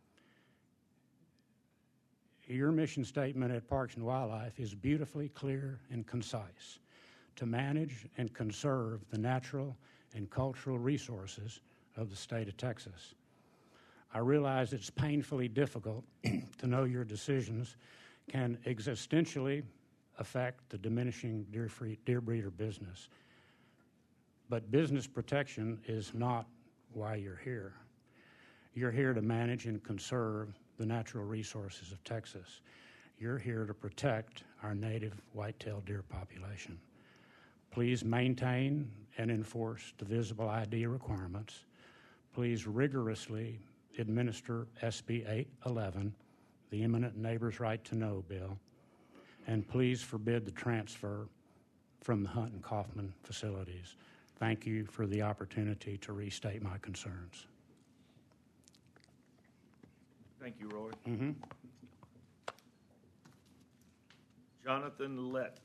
Your mission statement at Parks and Wildlife is beautifully clear and concise: to manage and conserve the natural and cultural resources of the state of Texas. I realize it's painfully difficult to know your decisions can existentially affect the diminishing deer breeder business. But business protection is not why you're here. You're here to manage and conserve the natural resources of Texas. You're here to protect our native white-tailed deer population. Please maintain and enforce the visible ID requirements. Please rigorously administer SB 811, the Eminent Neighbor's Right to Know bill, and please forbid the transfer from the Hunt and Kaufman facilities. Thank you for the opportunity to restate my concerns. Thank you, Roy. Mm-hmm. Jonathan Letts.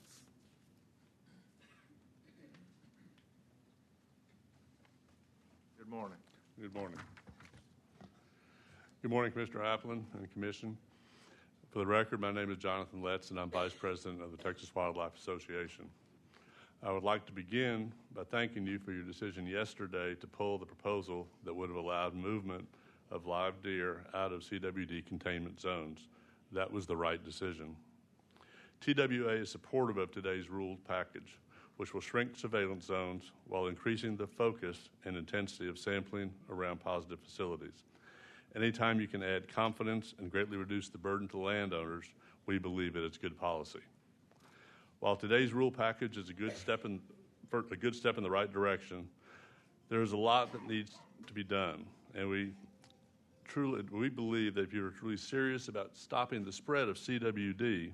Good morning. Good morning. Good morning, Commissioner Appleton and Commission. For the record, my name is Jonathan Letts, and I'm Vice President of the Texas Wildlife Association. I would like to begin by thanking you for your decision yesterday to pull the proposal that would have allowed movement of live deer out of CWD containment zones. That was the right decision. TWA is supportive of today's ruled package, which will shrink surveillance zones while increasing the focus and intensity of sampling around positive facilities. Anytime you can add confidence and greatly reduce the burden to landowners, we believe it is good policy. While today's rule package is a good step in the right direction, there is a lot that needs to be done, and we believe that if you're truly serious about stopping the spread of CWD,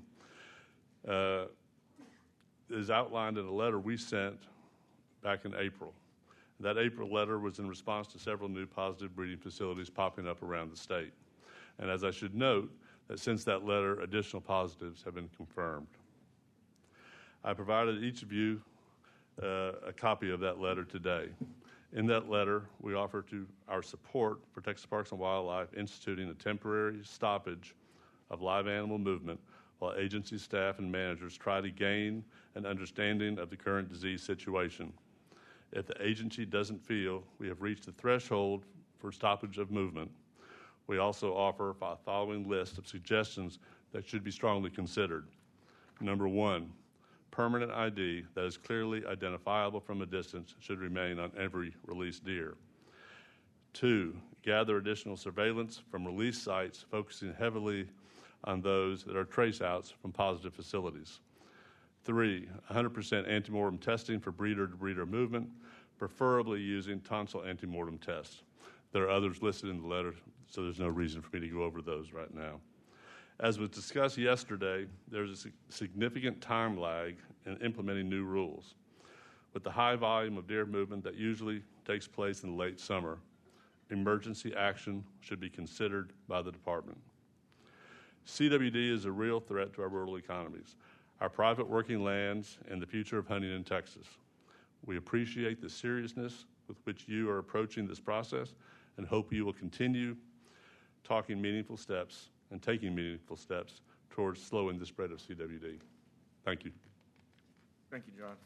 is outlined in a letter we sent back in April. That April letter was in response to several new positive breeding facilities popping up around the state. And as I should note, that since that letter, additional positives have been confirmed. I provided each of you a copy of that letter today. In that letter, we offer to our support for Texas Parks and Wildlife instituting a temporary stoppage of live animal movement while agency staff and managers try to gain an understanding of the current disease situation. If the agency doesn't feel we have reached the threshold for stoppage of movement, we also offer a following list of suggestions that should be strongly considered. Number 1, permanent ID that is clearly identifiable from a distance should remain on every released deer. 2, gather additional surveillance from release sites, focusing heavily on those that are trace outs from positive facilities. 3, 100% antemortem testing for breeder-to-breeder movement, preferably using tonsil antemortem tests. There are others listed in the letter, so there's no reason for me to go over those right now. As was discussed yesterday, there's a significant time lag in implementing new rules. With the high volume of deer movement that usually takes place in the late summer, emergency action should be considered by the department. CWD is a real threat to our rural economies, our private working lands, and the future of hunting in Texas. We appreciate the seriousness with which you are approaching this process and hope you will continue taking meaningful steps towards slowing the spread of CWD. Thank you. Thank you, Jonathan.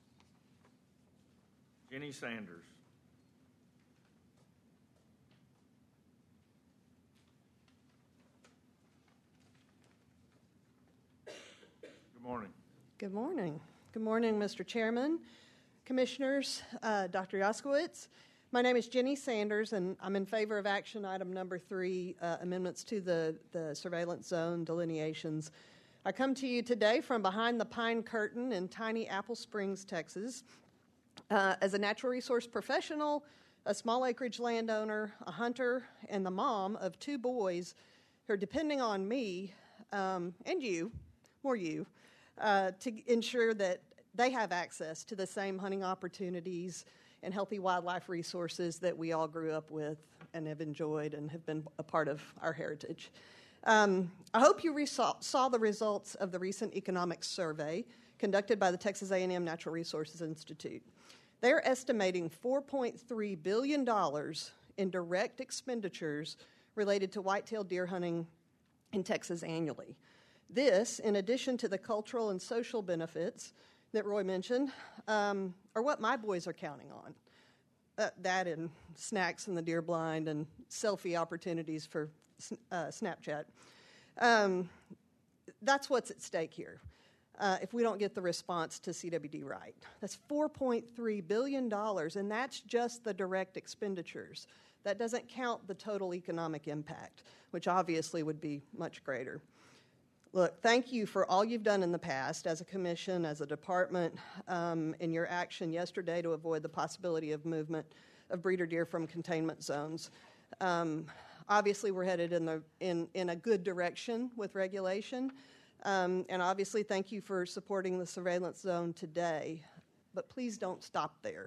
Jenny Sanders. Good morning. Good morning. Good morning, Mr. Chairman, Commissioners, Dr. Jaskowitz. My name is Jenny Sanders, and I'm in favor of action item number 3, amendments to the surveillance zone delineations. I come to you today from behind the pine curtain in tiny Apple Springs, Texas. As a natural resource professional, a small acreage landowner, a hunter, and the mom of 2 boys who are depending on me and you, more you, to ensure that they have access to the same hunting opportunities and healthy wildlife resources that we all grew up with and have enjoyed and have been a part of our heritage. I hope you saw the results of the recent economic survey conducted by the Texas A&M Natural Resources Institute. They're estimating $4.3 billion in direct expenditures related to whitetail deer hunting in Texas annually. This, in addition to the cultural and social benefits that Roy mentioned, are what my boys are counting on. That and snacks in the deer blind and selfie opportunities for Snapchat. That's what's at stake here if we don't get the response to CWD right. That's $4.3 billion, and that's just the direct expenditures. That doesn't count the total economic impact, which obviously would be much greater. Look, thank you for all you've done in the past as a commission, as a department, in your action yesterday to avoid the possibility of movement of breeder deer from containment zones. Obviously, we're headed in a good direction with regulation, and obviously, thank you for supporting the surveillance zone today. But please don't stop there.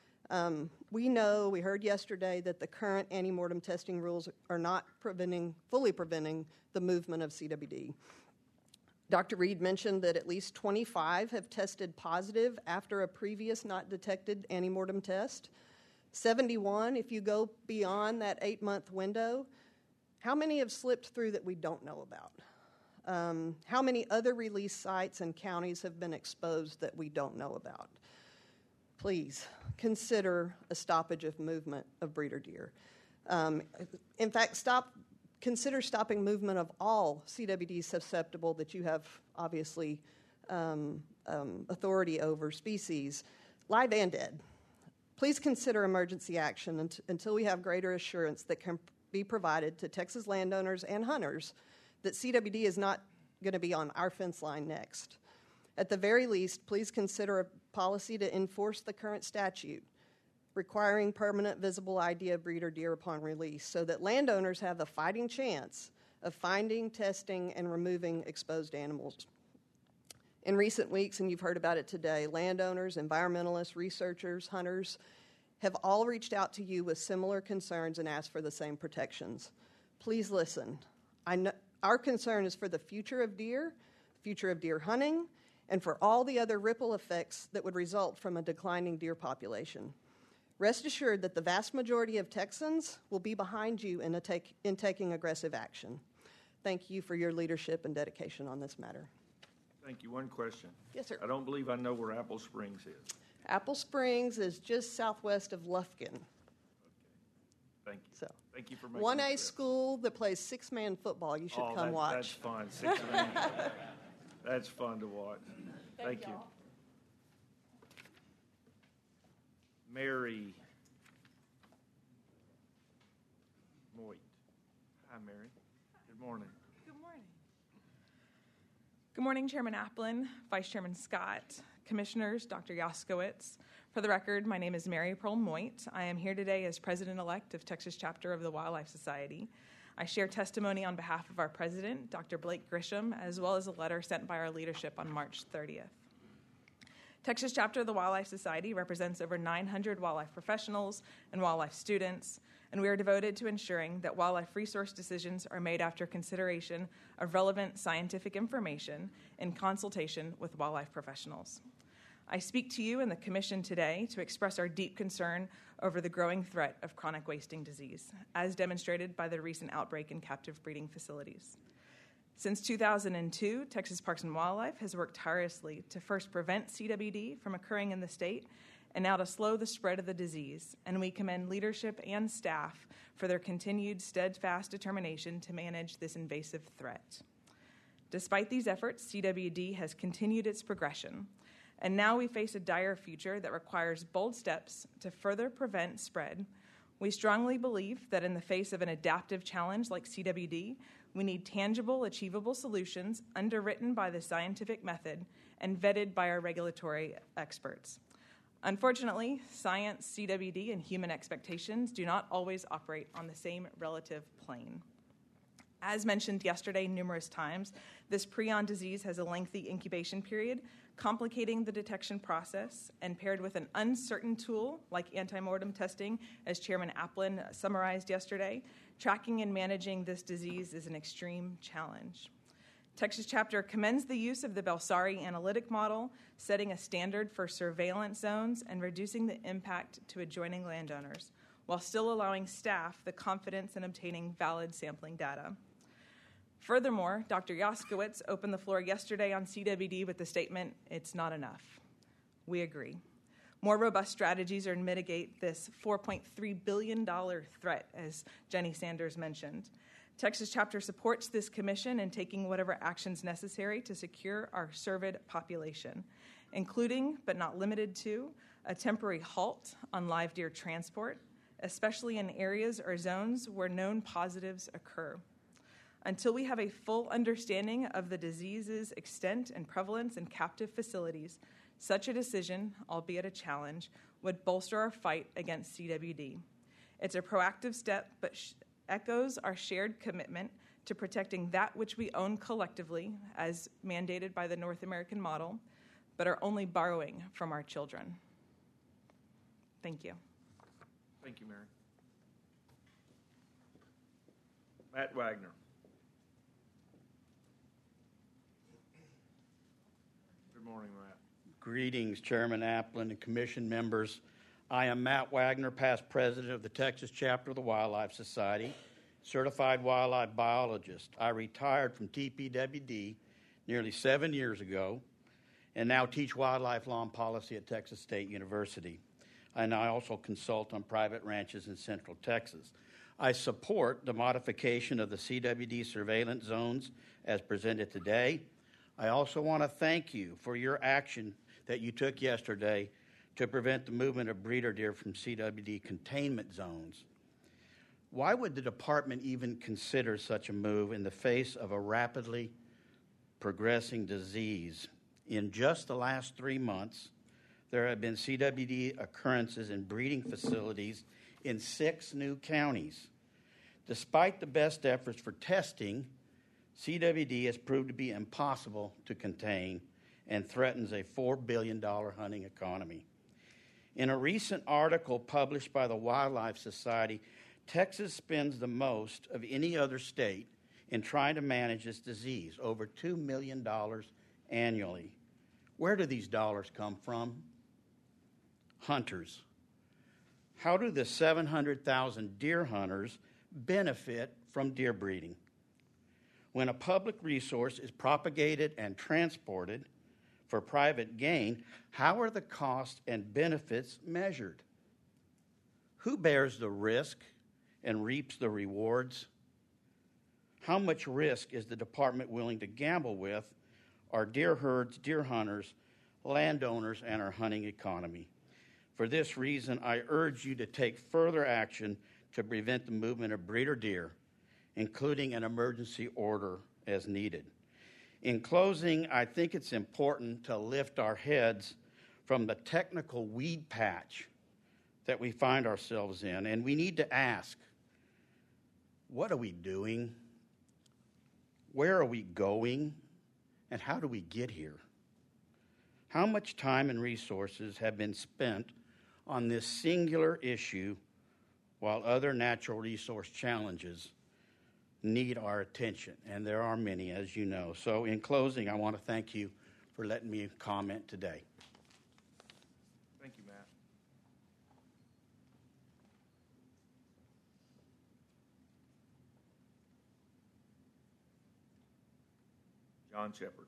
We heard yesterday that the current antemortem testing rules are not fully preventing the movement of CWD. Dr. Reed mentioned that at least 25 have tested positive after a previous not detected antemortem test. 71, if you go beyond that 8-month window. How many have slipped through that we don't know about? How many other release sites and counties have been exposed that we don't know about? Please consider a stoppage of movement of breeder deer. In fact, consider stopping movement of all CWD susceptible that you have obviously authority over species, live and dead. Please consider emergency action until we have greater assurance that can be provided to Texas landowners and hunters that CWD is not going to be on our fence line next. At the very least, please consider a policy to enforce the current statute requiring permanent visible ID of breeder deer upon release so that landowners have a fighting chance of finding, testing, and removing exposed animals. In recent weeks, and you've heard about it today, landowners, environmentalists, researchers, hunters have all reached out to you with similar concerns and asked for the same protections. Please listen. Our concern is for the future of deer hunting, and for all the other ripple effects that would result from a declining deer population. Rest assured that the vast majority of Texans will be behind you in taking aggressive action. Thank you for your leadership and dedication on this matter. Thank you. One question. Yes, sir. I don't believe I know where Apple Springs is. Apple Springs is just southwest of Lufkin. Okay. Thank you. So, thank you for making 1A school that plays 6-man football. You should come watch. That's fun. 6-man. That's fun to watch. Thank you. Mary Moit. Hi, Mary. Good morning. Good morning. Good morning, Chairman Applin, Vice Chairman Scott, Commissioners, Dr. Jaskowitz. For the record, my name is Mary Pearl Moit. I am here today as President-elect of Texas Chapter of the Wildlife Society. I share testimony on behalf of our President, Dr. Blake Grisham, as well as a letter sent by our leadership on March 30th. Texas Chapter of the Wildlife Society represents over 900 wildlife professionals and wildlife students, and we are devoted to ensuring that wildlife resource decisions are made after consideration of relevant scientific information in consultation with wildlife professionals. I speak to you and the Commission today to express our deep concern over the growing threat of chronic wasting disease, as demonstrated by the recent outbreak in captive breeding facilities. Since 2002, Texas Parks and Wildlife has worked tirelessly to first prevent CWD from occurring in the state and now to slow the spread of the disease, and we commend leadership and staff for their continued steadfast determination to manage this invasive threat. Despite these efforts, CWD has continued its progression, And now we face a dire future that requires bold steps to further prevent spread. We strongly believe that in the face of an adaptive challenge like CWD, we need tangible, achievable solutions underwritten by the scientific method and vetted by our regulatory experts. Unfortunately, science, CWD, and human expectations do not always operate on the same relative plane. As mentioned yesterday numerous times, this prion disease has a lengthy incubation period, complicating the detection process, and paired with an uncertain tool like antemortem testing, as Chairman Applin summarized yesterday, tracking and managing this disease is an extreme challenge. Texas chapter commends the use of the Belsari analytic model, setting a standard for surveillance zones and reducing the impact to adjoining landowners, while still allowing staff the confidence in obtaining valid sampling data. Furthermore, Dr. Jaskowitz opened the floor yesterday on CWD with the statement, "It's not enough." We agree. More robust strategies are to mitigate this $4.3 billion threat, as Jenny Sanders mentioned. Texas chapter supports this commission in taking whatever actions necessary to secure our cervid population, including, but not limited to, a temporary halt on live deer transport, especially in areas or zones where known positives occur. Until we have a full understanding of the disease's extent and prevalence in captive facilities, such a decision, albeit a challenge, would bolster our fight against CWD. It's a proactive step, but echoes our shared commitment to protecting that which we own collectively, as mandated by the North American model, but are only borrowing from our children. Thank you. Thank you, Mary. Matt Wagner. Good morning, Matt. Greetings, Chairman Applin and Commission members. I am Matt Wagner, past president of the Texas chapter of the Wildlife Society, certified wildlife biologist. I retired from TPWD nearly 7 years ago and now teach wildlife law and policy at Texas State University. And I also consult on private ranches in Central Texas. I support the modification of the CWD surveillance zones as presented today. I also want to thank you for your action that you took yesterday to prevent the movement of breeder deer from CWD containment zones. Why would the department even consider such a move in the face of a rapidly progressing disease? In just the last 3 months, there have been CWD occurrences in breeding facilities in 6 new counties. Despite the best efforts for testing, CWD has proved to be impossible to contain and threatens a $4 billion hunting economy. In a recent article published by the Wildlife Society, Texas spends the most of any other state in trying to manage this disease, over $2 million annually. Where do these dollars come from? Hunters. How do the 700,000 deer hunters benefit from deer breeding? When a public resource is propagated and transported for private gain, how are the costs and benefits measured? Who bears the risk and reaps the rewards? How much risk is the department willing to gamble with our deer herds, deer hunters, landowners, and our hunting economy? For this reason, I urge you to take further action to prevent the movement of breeder deer, including an emergency order as needed. In closing, I think it's important to lift our heads from the technical weed patch that we find ourselves in, and we need to ask, what are we doing? Where are we going? And how do we get here? How much time and resources have been spent on this singular issue while other natural resource challenges need our attention? And there are many, as you know. So in closing, I want to thank you for letting me comment today. Thank you, Matt. John Shepard.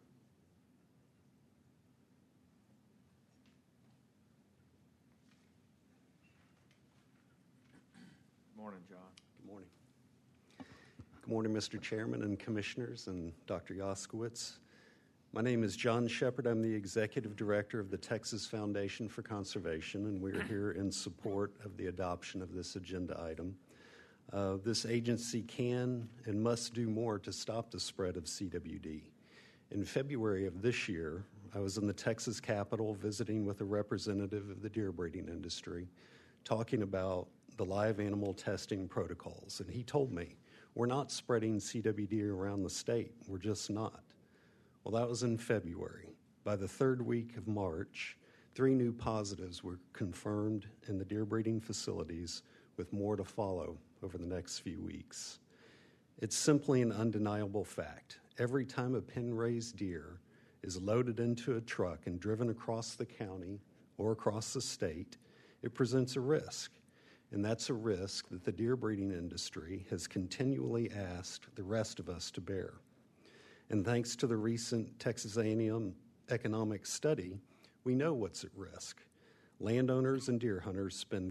Good morning, John. Good morning. Good morning, Mr. Chairman and Commissioners and Dr. Jaskowitz. My name is John Shepard. I'm the Executive Director of the Texas Foundation for Conservation, and we're here in support of the adoption of this agenda item. This agency can and must do more to stop the spread of CWD. In February of this year, I was in the Texas Capitol visiting with a representative of the deer breeding industry, talking about the live animal testing protocols, and he told me, we're not spreading CWD around the state, we're just not. Well, that was in February. By the third week of March, 3 new positives were confirmed in the deer breeding facilities, with more to follow over the next few weeks. It's simply an undeniable fact. Every time a pen-raised deer is loaded into a truck and driven across the county or across the state, it presents a risk. And that's a risk that the deer breeding industry has continually asked the rest of us to bear. And thanks to the recent Texas A&M economic study, we know what's at risk. Landowners and deer hunters spend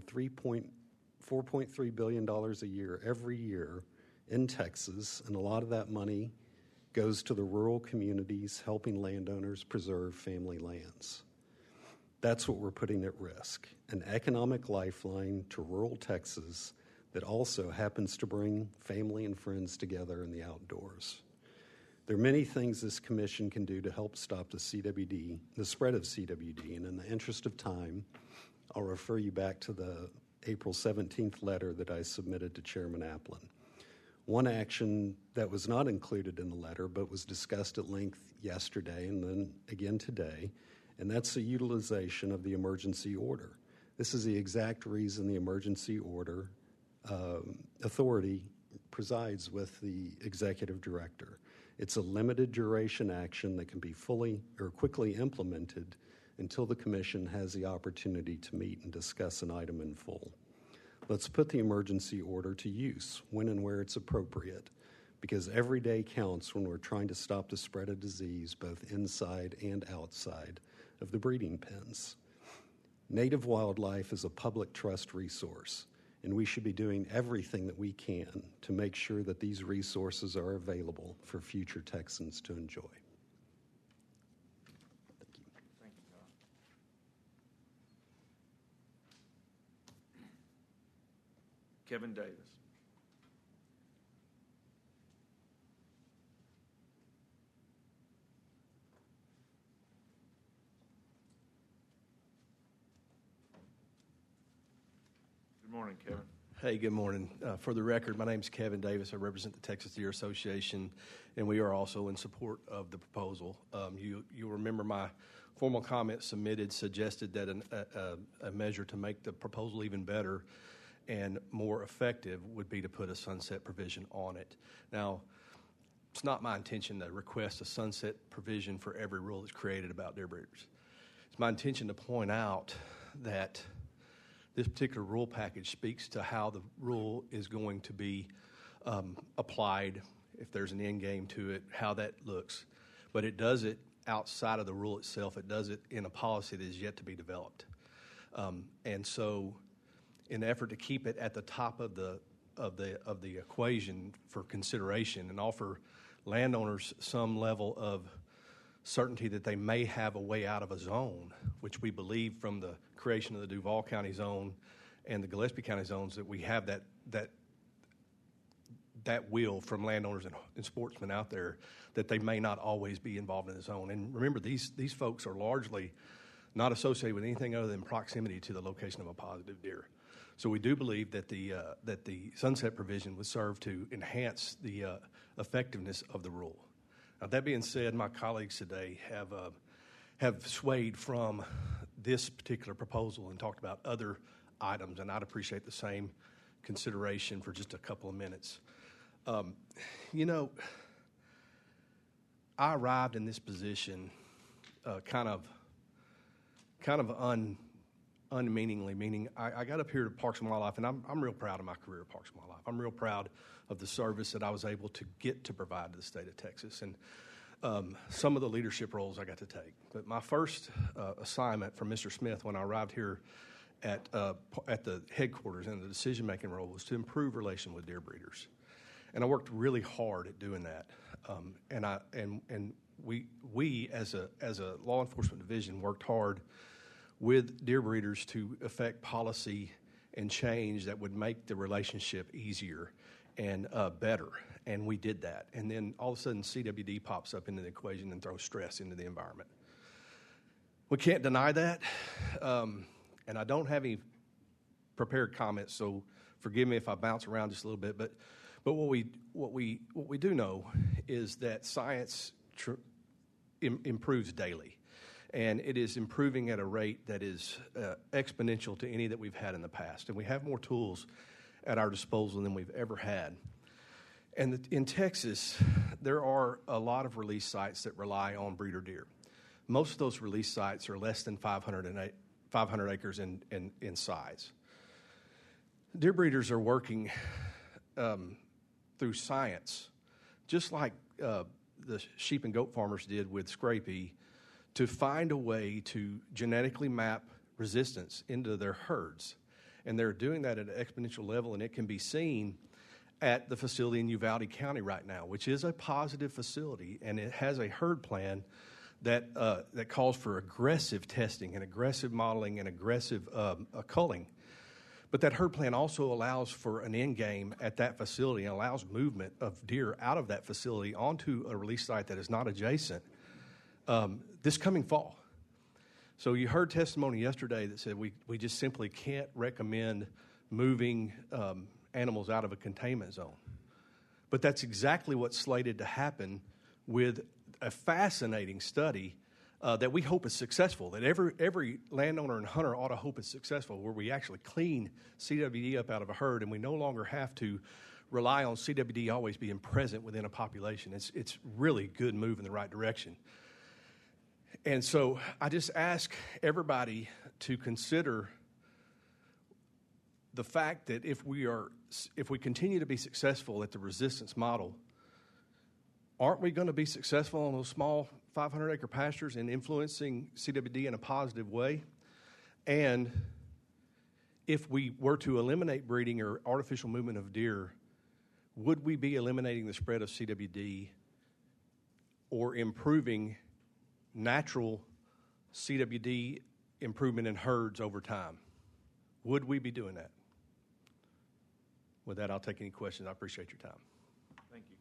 $4.3 billion a year every year in Texas, and a lot of that money goes to the rural communities helping landowners preserve family lands. That's what we're putting at risk, an economic lifeline to rural Texas that also happens to bring family and friends together in the outdoors. There are many things this commission can do to help stop the spread of CWD, and in the interest of time, I'll refer you back to the April 17th letter that I submitted to Chairman Applin. One action that was not included in the letter but was discussed at length yesterday and then again today, and that's the utilization of the emergency order. This is the exact reason the emergency order authority presides with the executive director. It's a limited duration action that can be fully or quickly implemented until the commission has the opportunity to meet and discuss an item in full. Let's put the emergency order to use when and where it's appropriate, because every day counts when we're trying to stop the spread of disease both inside and outside of the breeding pens. Native wildlife is a public trust resource, and we should be doing everything that we can to make sure that these resources are available for future Texans to enjoy. Thank you. Thank you, John. Kevin Davis. Good morning, Kevin. Hey, good morning. For the record, my name is Kevin Davis. I represent the Texas Deer Association, and we are also in support of the proposal. You'll remember my formal comment suggested that a measure to make the proposal even better and more effective would be to put a sunset provision on it. Now, it's not my intention to request a sunset provision for every rule that's created about deer breeders. It's my intention to point out that this particular rule package speaks to how the rule is going to be applied, if there's an end game to it, how that looks. But it does it outside of the rule itself. It does it in a policy that is yet to be developed. And so in the effort to keep it at the top of the equation for consideration and offer landowners some level of certainty that they may have a way out of a zone, which we believe from the creation of the Duval County zone and the Gillespie County zones that we have that will from landowners and sportsmen out there that they may not always be involved in the zone. And remember, these folks are largely not associated with anything other than proximity to the location of a positive deer. So we do believe that the sunset provision would serve to enhance the effectiveness of the rule. Now, that being said, my colleagues today have swayed from this particular proposal and talked about other items, and I'd appreciate the same consideration for just a couple of minutes. I arrived in this position kind of unmeaningly, meaning I got up here to Parks and Wildlife, and I'm real proud of my career at Parks and Wildlife. I'm real proud of the service that I was able to get to provide to the state of Texas and some of the leadership roles I got to take. But my first assignment from Mr. Smith when I arrived here at the headquarters in the decision-making role was to improve relation with deer breeders. And I worked really hard at doing that. And we as a law enforcement division worked hard with deer breeders to effect policy and change that would make the relationship easier and better. And we did that. And then all of a sudden CWD pops up into the equation and throws stress into the environment. We can't deny that. And I don't have any prepared comments, so forgive me if I bounce around just a little bit. But what we do know is that science improves daily, and it is improving at a rate that is exponential to any that we've had in the past. And we have more tools at our disposal than we've ever had. And in Texas, there are a lot of release sites that rely on breeder deer. Most of those release sites are less than 500 acres in size. Deer breeders are working through science, just like the sheep and goat farmers did with Scrapie, to find a way to genetically map resistance into their herds. And they're doing that at an exponential level, and it can be seen at the facility in Uvalde County right now, which is a positive facility, and it has a herd plan that calls for aggressive testing and aggressive modeling and aggressive culling. But that herd plan also allows for an end game at that facility and allows movement of deer out of that facility onto a release site that is not adjacent this coming fall. So you heard testimony yesterday that said we just simply can't recommend moving animals out of a containment zone. But that's exactly what's slated to happen with a fascinating study that we hope is successful, that every landowner and hunter ought to hope is successful, where we actually clean CWD up out of a herd and we no longer have to rely on CWD always being present within a population. It's really good move in the right direction. And so I just ask everybody to consider the fact that if we continue to be successful at the resistance model, aren't we going to be successful on those small 500-acre pastures in influencing CWD in a positive way? And if we were to eliminate breeding or artificial movement of deer, would we be eliminating the spread of CWD or improving natural CWD improvement in herds over time? Would we be doing that? With that, I'll take any questions. I appreciate your time. Thank you,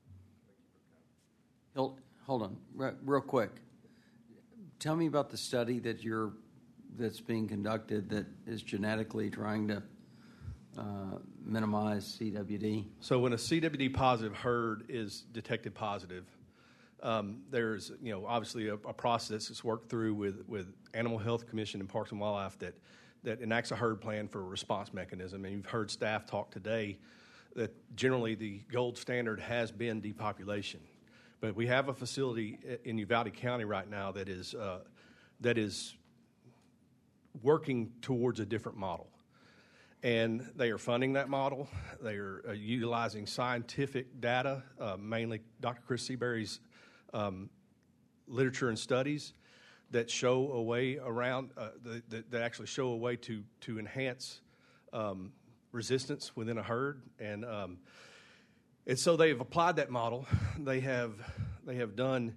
Kevin. Hold on, real quick. Tell me about the study that's being conducted that is genetically trying to minimize CWD. So when a CWD positive herd is detected positive, there's obviously a process that's worked through with Animal Health Commission and Parks and Wildlife that enacts a herd plan for a response mechanism. And you've heard staff talk today that generally the gold standard has been depopulation. But we have a facility in Uvalde County right now that is working towards a different model. And they are funding that model. They are utilizing scientific data, mainly Dr. Chris Seabury's literature and studies that show a way around, that actually show a way to enhance resistance within a herd. And so they've applied that model. They have done,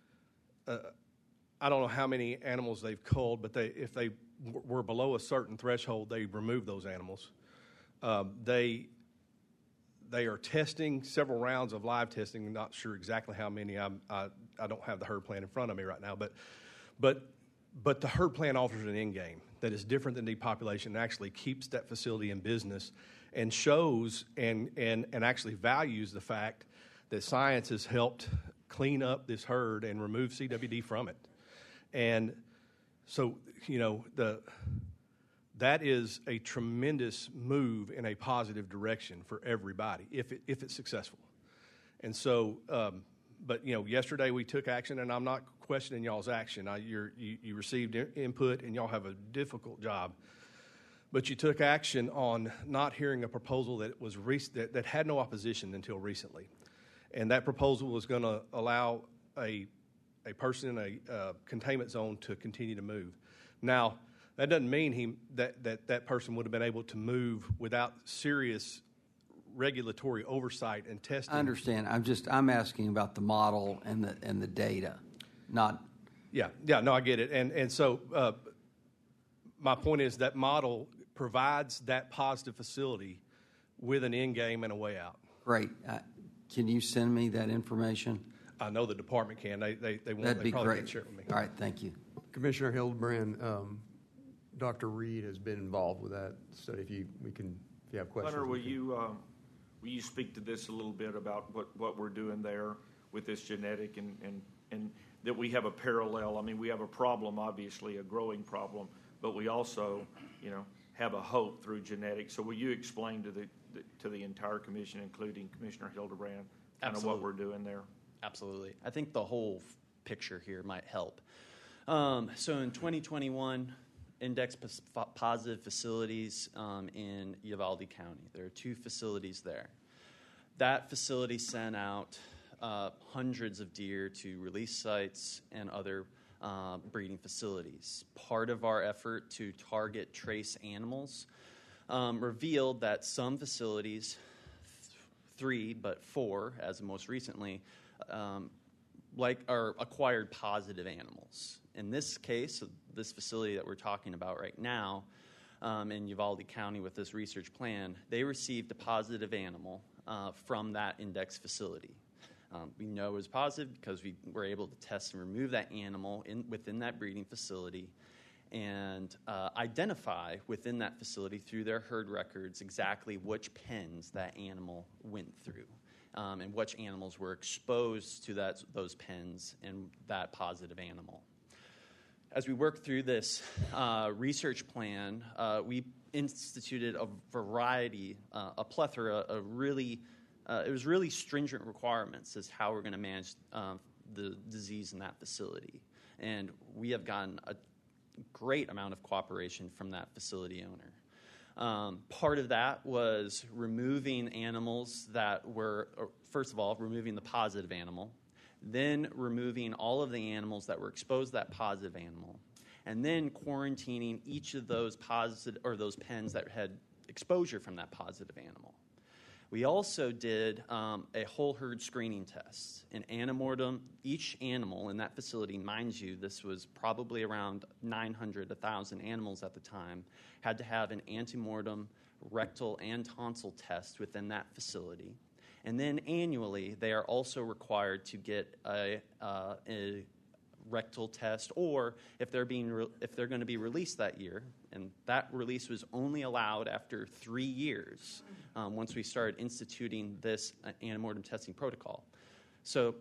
I don't know how many animals they've culled, but if they were below a certain threshold, they removed those animals. They are testing several rounds of live testing. I'm not sure exactly how many. I don't have the herd plan in front of me right now, but the herd plan offers an end game that is different than depopulation and actually keeps that facility in business and shows and actually values the fact that science has helped clean up this herd and remove CWD from it. And so, that is a tremendous move in a positive direction for everybody if it's successful. And so, but yesterday we took action, and I'm not questioning y'all's action. You received input, and y'all have a difficult job. But you took action on not hearing a proposal that was that had no opposition until recently, and that proposal was going to allow a person in a containment zone to continue to move. Now, that doesn't mean that person would have been able to move without serious regulatory oversight and testing. I understand. I'm asking about the model and the data, not. Yeah, no, I get it. And so my point is that model provides that positive facility with an end game and a way out. Great. Can you send me that information? I know the department can. They won't. That'd be they probably great. can't share it with me. All right, thank you. Commissioner Hildebrand, Dr. Reed has been involved with that study. If you have questions. Hunter, will you speak to this a little bit about what we're doing there with this genetic and that we have a parallel? I mean, we have a problem, obviously, a growing problem, but we also, have a hope through genetics. So will you explain to the entire commission, including Commissioner Hildebrand, kind of what we're doing there? Absolutely. I think the whole picture here might help. So in 2021, index positive facilities in Uvalde County. There are 2 facilities there. That facility sent out hundreds of deer to release sites and other breeding facilities. Part of our effort to target trace animals revealed that some facilities, 3 but 4 as most recently, are acquired positive animals. In this case, this facility that we're talking about right now in Uvalde County with this research plan, they received a positive animal from that index facility. We know it was positive because we were able to test and remove that animal within that breeding facility and identify within that facility through their herd records exactly which pens that animal went through. And which animals were exposed to those pens and that positive animal. As we work through this research plan, we instituted a variety, a plethora of it was really stringent requirements as how we're going to manage the disease in that facility. And we have gotten a great amount of cooperation from that facility owner. Part of that was removing animals that were, first of all, removing the positive animal, then removing all of the animals that were exposed to that positive animal, and then quarantining each of those those pens that had exposure from that positive animal. We also did a whole herd screening test. An antemortem, each animal in that facility, mind you, this was probably around 900, 1,000 animals at the time, had to have an antemortem rectal and tonsil test within that facility. And then annually, they are also required to get a rectal test, or if they're going to be released that year, and that release was only allowed after 3 years once we started instituting this antemortem testing protocol. So,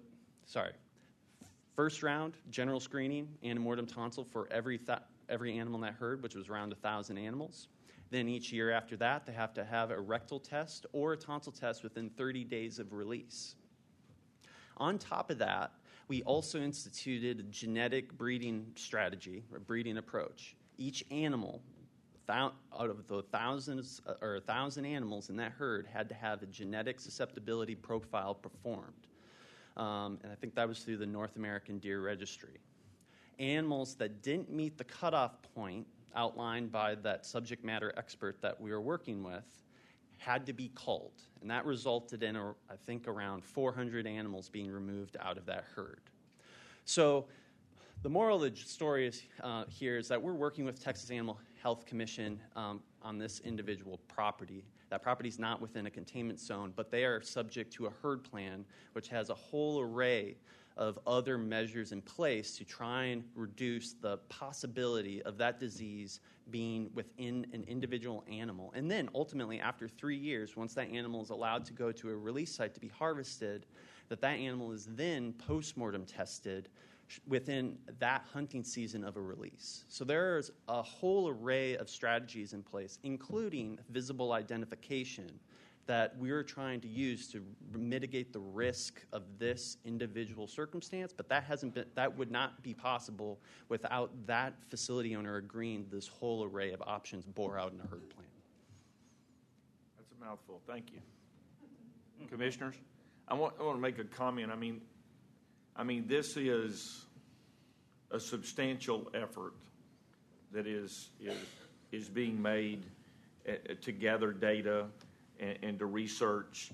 first round, general screening, antemortem tonsil for every animal in that herd, which was around 1,000 animals. Then each year after that, they have to have a rectal test or a tonsil test within 30 days of release. On top of that, we also instituted a genetic breeding strategy, or breeding approach. Each animal, out of the 1,000 animals in that herd, had to have a genetic susceptibility profile performed. And I think that was through the North American Deer Registry. Animals that didn't meet the cutoff point outlined by that subject matter expert that we were working with had to be culled. And that resulted in, I think, around 400 animals being removed out of that herd. So the moral of the story here is that we're working with Texas Animal Health Commission on this individual property. That property is not within a containment zone, but they are subject to a herd plan, which has a whole array of other measures in place to try and reduce the possibility of that disease being within an individual animal. And then ultimately, after 3 years, once that animal is allowed to go to a release site to be harvested, that animal is then post-mortem tested within that hunting season of a release. So there's a whole array of strategies in place, including visible identification, that we're trying to use to mitigate the risk of this individual circumstance, but that would not be possible without that facility owner agreeing this whole array of options bore out in a herd plan. That's a mouthful. Thank you. Commissioners, I want to make a comment. I mean, this is a substantial effort that is being made to gather data and to research,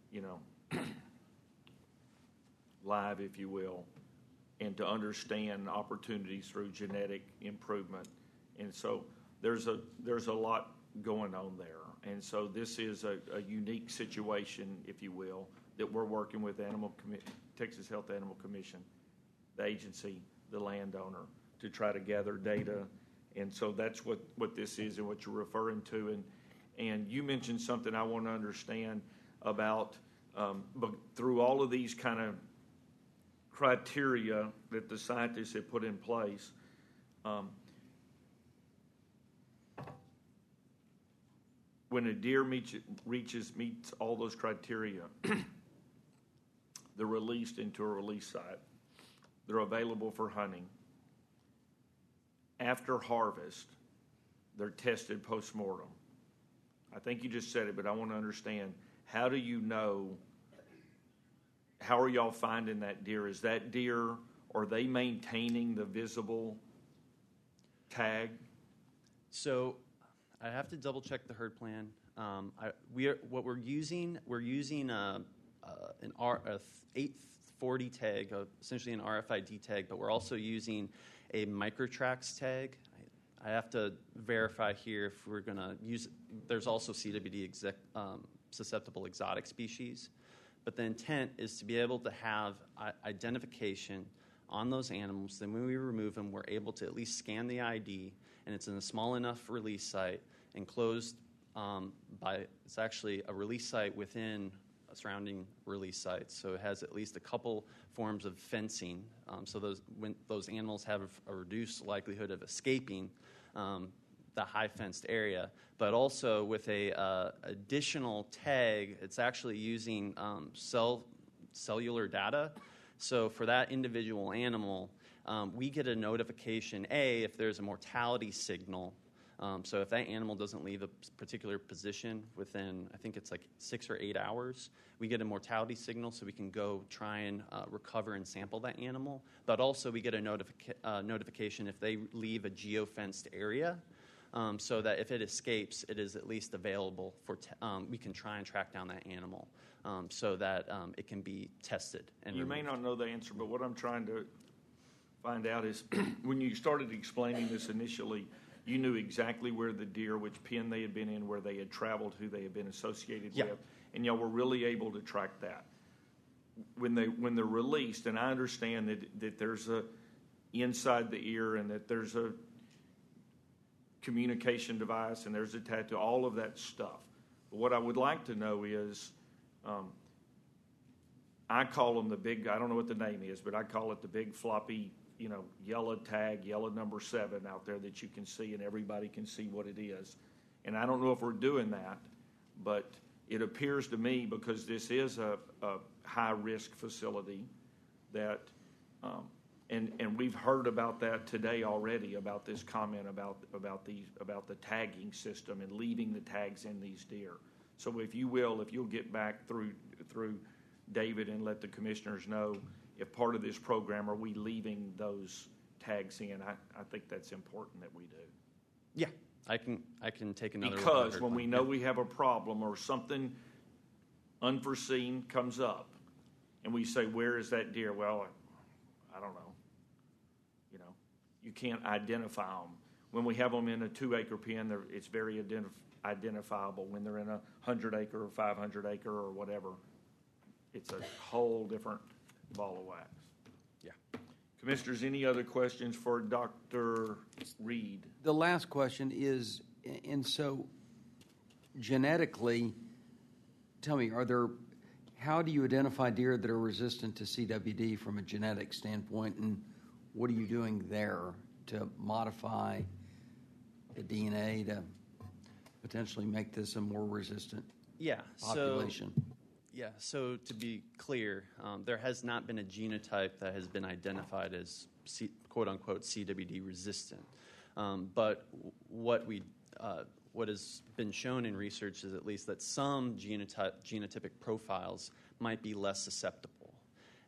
live, if you will, and to understand opportunities through genetic improvement. And so there's a lot going on there. And so this is a unique situation, if you will, that we're working with Texas Health Animal Commission, the agency, the landowner, to try to gather data. And so that's what this is and what you're referring to. And you mentioned something I want to understand about, but through all of these kind of criteria that the scientists have put in place, when a deer meets all those criteria, they're released into a release site. They're available for hunting. After harvest, they're tested post-mortem. I think you just said it, but I want to understand, how do you know, how are y'all finding that deer? Is that deer, are they maintaining the visible tag? So I have to double check the herd plan. We're using an 840 tag, essentially an RFID tag, but we're also using a Microtrax tag. I have to verify here if we're going to use. There's also CWD susceptible exotic species, but the intent is to be able to have identification on those animals. Then when we remove them, we're able to at least scan the ID, and it's in a small enough release site, enclosed it's actually a release site within a surrounding release sites. So it has at least a couple forms of fencing, so when those animals have a reduced likelihood of escaping the high fenced area. But also with a additional tag, it's actually using cellular data. So for that individual animal, we get a notification, if there's a mortality signal. So if that animal doesn't leave a particular position within, I think it's like 6 or 8 hours, we get a mortality signal so we can go try and recover and sample that animal. But also we get a notification if they leave a geofenced area, so that if it escapes, it is at least available for we can try and track down that animal, so that it can be tested. And you may not know the answer, but what I'm trying to find out is when you started explaining this initially, you knew exactly where the deer, which pen they had been in, where they had traveled, who they had been associated with, and y'all were really able to track that. When they're released, and I understand that there's a inside the ear and that there's a communication device and there's a tattoo, all of that stuff. But what I would like to know is, I call them the big, I don't know what the name is, but I call it the big floppy, yellow tag, yellow number 7 out there that you can see and everybody can see what it is. And I don't know if we're doing that, but it appears to me, because this is a high-risk facility, that, and we've heard about that today already, about this comment about the tagging system and leaving the tags in these deer. So if you'll get back through David and let the commissioners know, if part of this program, are we leaving those tags in? I think that's important that we do. Yeah, I can take another look. Because when we know we have a problem or something unforeseen comes up, and we say, where is that deer? Well, I don't know. You can't identify them. When we have them in a 2-acre pen, it's very identifiable. When they're in a 100-acre or 500-acre or whatever, it's a whole different ball of wax. Yeah. Commissioners, any other questions for Dr. Reed? The last question is, and so genetically, tell me, how do you identify deer that are resistant to CWD from a genetic standpoint, and what are you doing there to modify the DNA to potentially make this a more resistant population? So to be clear, there has not been a genotype that has been identified as quote-unquote CWD resistant. But what has been shown in research is at least that some genotypic profiles might be less susceptible.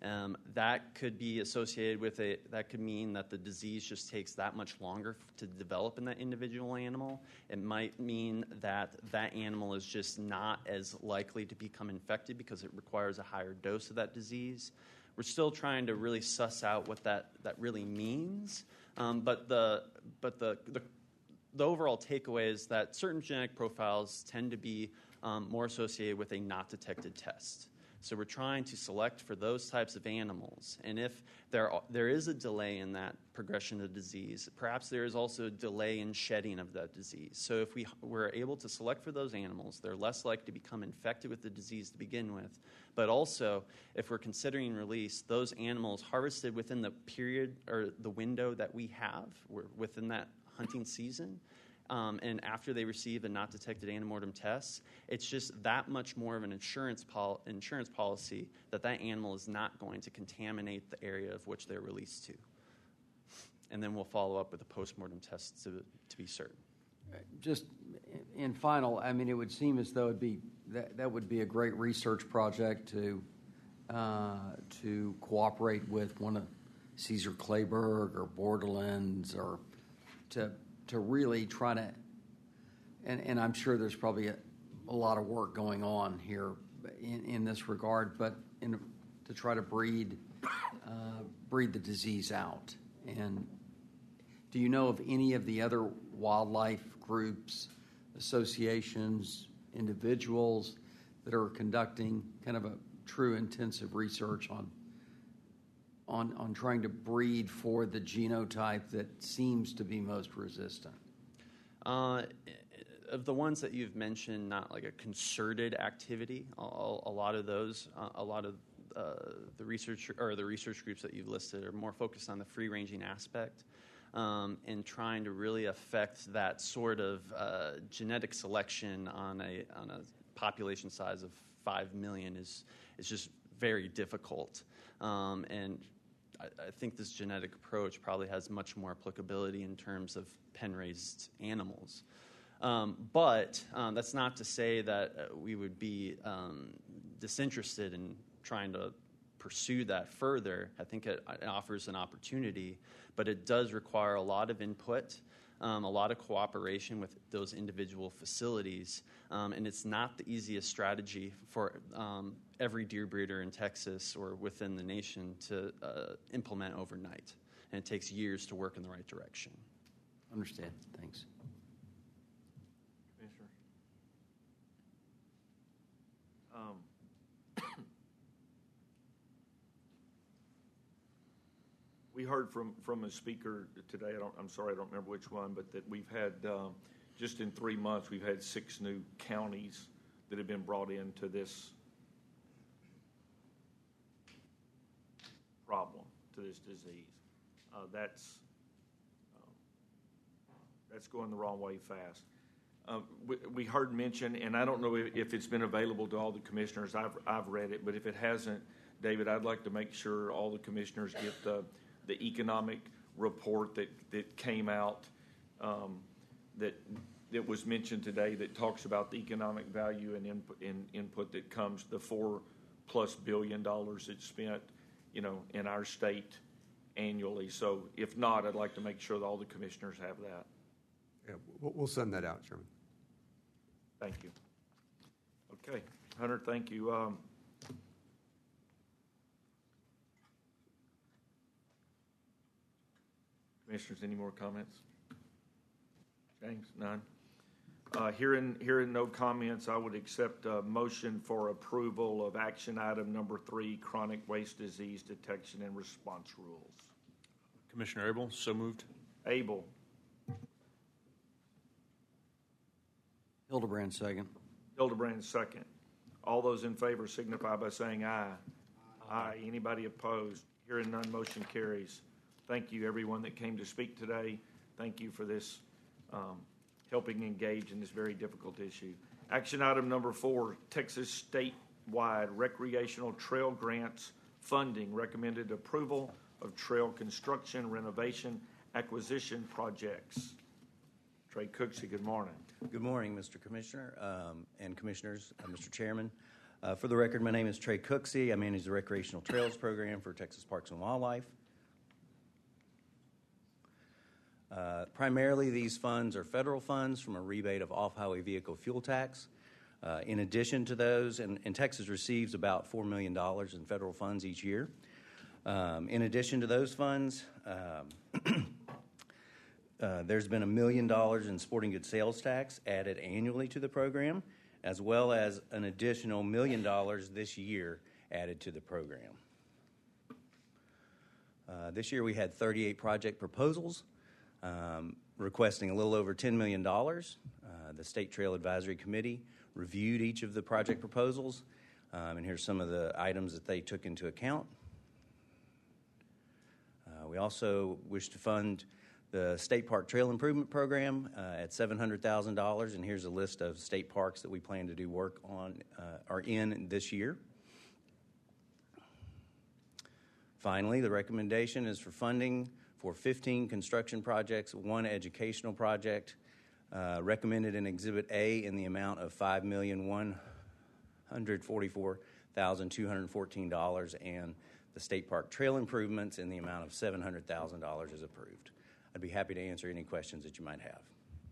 That could be associated with that could mean that the disease just takes that much longer to develop in that individual animal. It might mean that that animal is just not as likely to become infected because it requires a higher dose of that disease. We're still trying to really suss out what that really means. But the overall takeaway is that certain genetic profiles tend to be more associated with a not detected test. So we're trying to select for those types of animals. And if there is a delay in that progression of disease, perhaps there is also a delay in shedding of that disease. So if we're able to select for those animals, they're less likely to become infected with the disease to begin with. But also, if we're considering release, those animals harvested within the period or the window that we have, within that hunting season, and after they receive a not detected antemortem test, it's just that much more of an insurance policy that animal is not going to contaminate the area of which they're released to. And then we'll follow up with a postmortem test to be certain. Just in final, I mean, it would seem as though that would be a great research project to cooperate with one of Caesar Kleberg or Borderlands, or to really try to, and I'm sure there's probably a lot of work going on here in this regard, but to try to breed the disease out. And do you know of any of the other wildlife groups, associations, individuals that are conducting kind of a true intensive research on trying to breed for the genotype that seems to be most resistant? Of the ones that you've mentioned, not like a concerted activity. A lot of those, the research groups that you've listed are more focused on the free-ranging aspect, and trying to really affect that sort of genetic selection on a population size of 5 million is just very difficult. And I think this genetic approach probably has much more applicability in terms of pen-raised animals. But that's not to say that we would be disinterested in trying to pursue that further. I think it offers an opportunity, but it does require a lot of input, a lot of cooperation with those individual facilities, and it's not the easiest strategy for every deer breeder in Texas or within the nation to implement overnight, and it takes years to work in the right direction. Understand. Thanks. Commissioner. We heard from a speaker today. I'm sorry, I don't remember which one, but that we've had just in 3 months we've had 6 new counties that have been brought into this problem, to this disease. That's going the wrong way fast. We heard mention, and I don't know if it's been available to all the commissioners. I've read it, but if it hasn't, David, I'd like to make sure all the commissioners get the economic report that came out that was mentioned today, that talks about the economic value and input that comes, the $4+ billion that's spent, in our state annually. So if not, I'd like to make sure that all the commissioners have that. Yeah, we'll send that out, Chairman. Thank you. Okay, Hunter, thank you. Commissioners, any more comments? James, none. Hearing no comments, I would accept a motion for approval of action item number 3, chronic waste disease detection and response rules. Commissioner Abel, so moved. Abel. Hildebrand, second. Hildebrand, second. All those in favor signify by saying aye. Aye. Anybody opposed? Hearing none, motion carries. Thank you, everyone that came to speak today. Thank you for this, helping engage in this very difficult issue. Action item number 4, Texas statewide recreational trail grants funding. Recommended approval of trail construction, renovation, acquisition projects. Trey Cooksey, good morning. Good morning, Mr. Commissioner and Commissioners, Mr. Chairman. For the record, my name is Trey Cooksey. I manage the Recreational Trails Program for Texas Parks and Wildlife. Primarily, these funds are federal funds from a rebate of off-highway vehicle fuel tax. In addition to those, and Texas receives about $4 million in federal funds each year. In addition to those funds, there's been $1 million in sporting goods sales tax added annually to the program, as well as an additional $1 million this year added to the program. This year we had 38 project proposals requesting a little over $10 million. The State Trail Advisory Committee reviewed each of the project proposals, and here's some of the items that they took into account. We also wish to fund the State Park Trail Improvement Program at $700,000, and here's a list of state parks that we plan to do work on or in this year. Finally, the recommendation is for funding for 15 construction projects, 1 educational project, recommended in Exhibit A in the amount of $5,144,214, and the State Park Trail Improvements in the amount of $700,000 is approved. I'd be happy to answer any questions that you might have.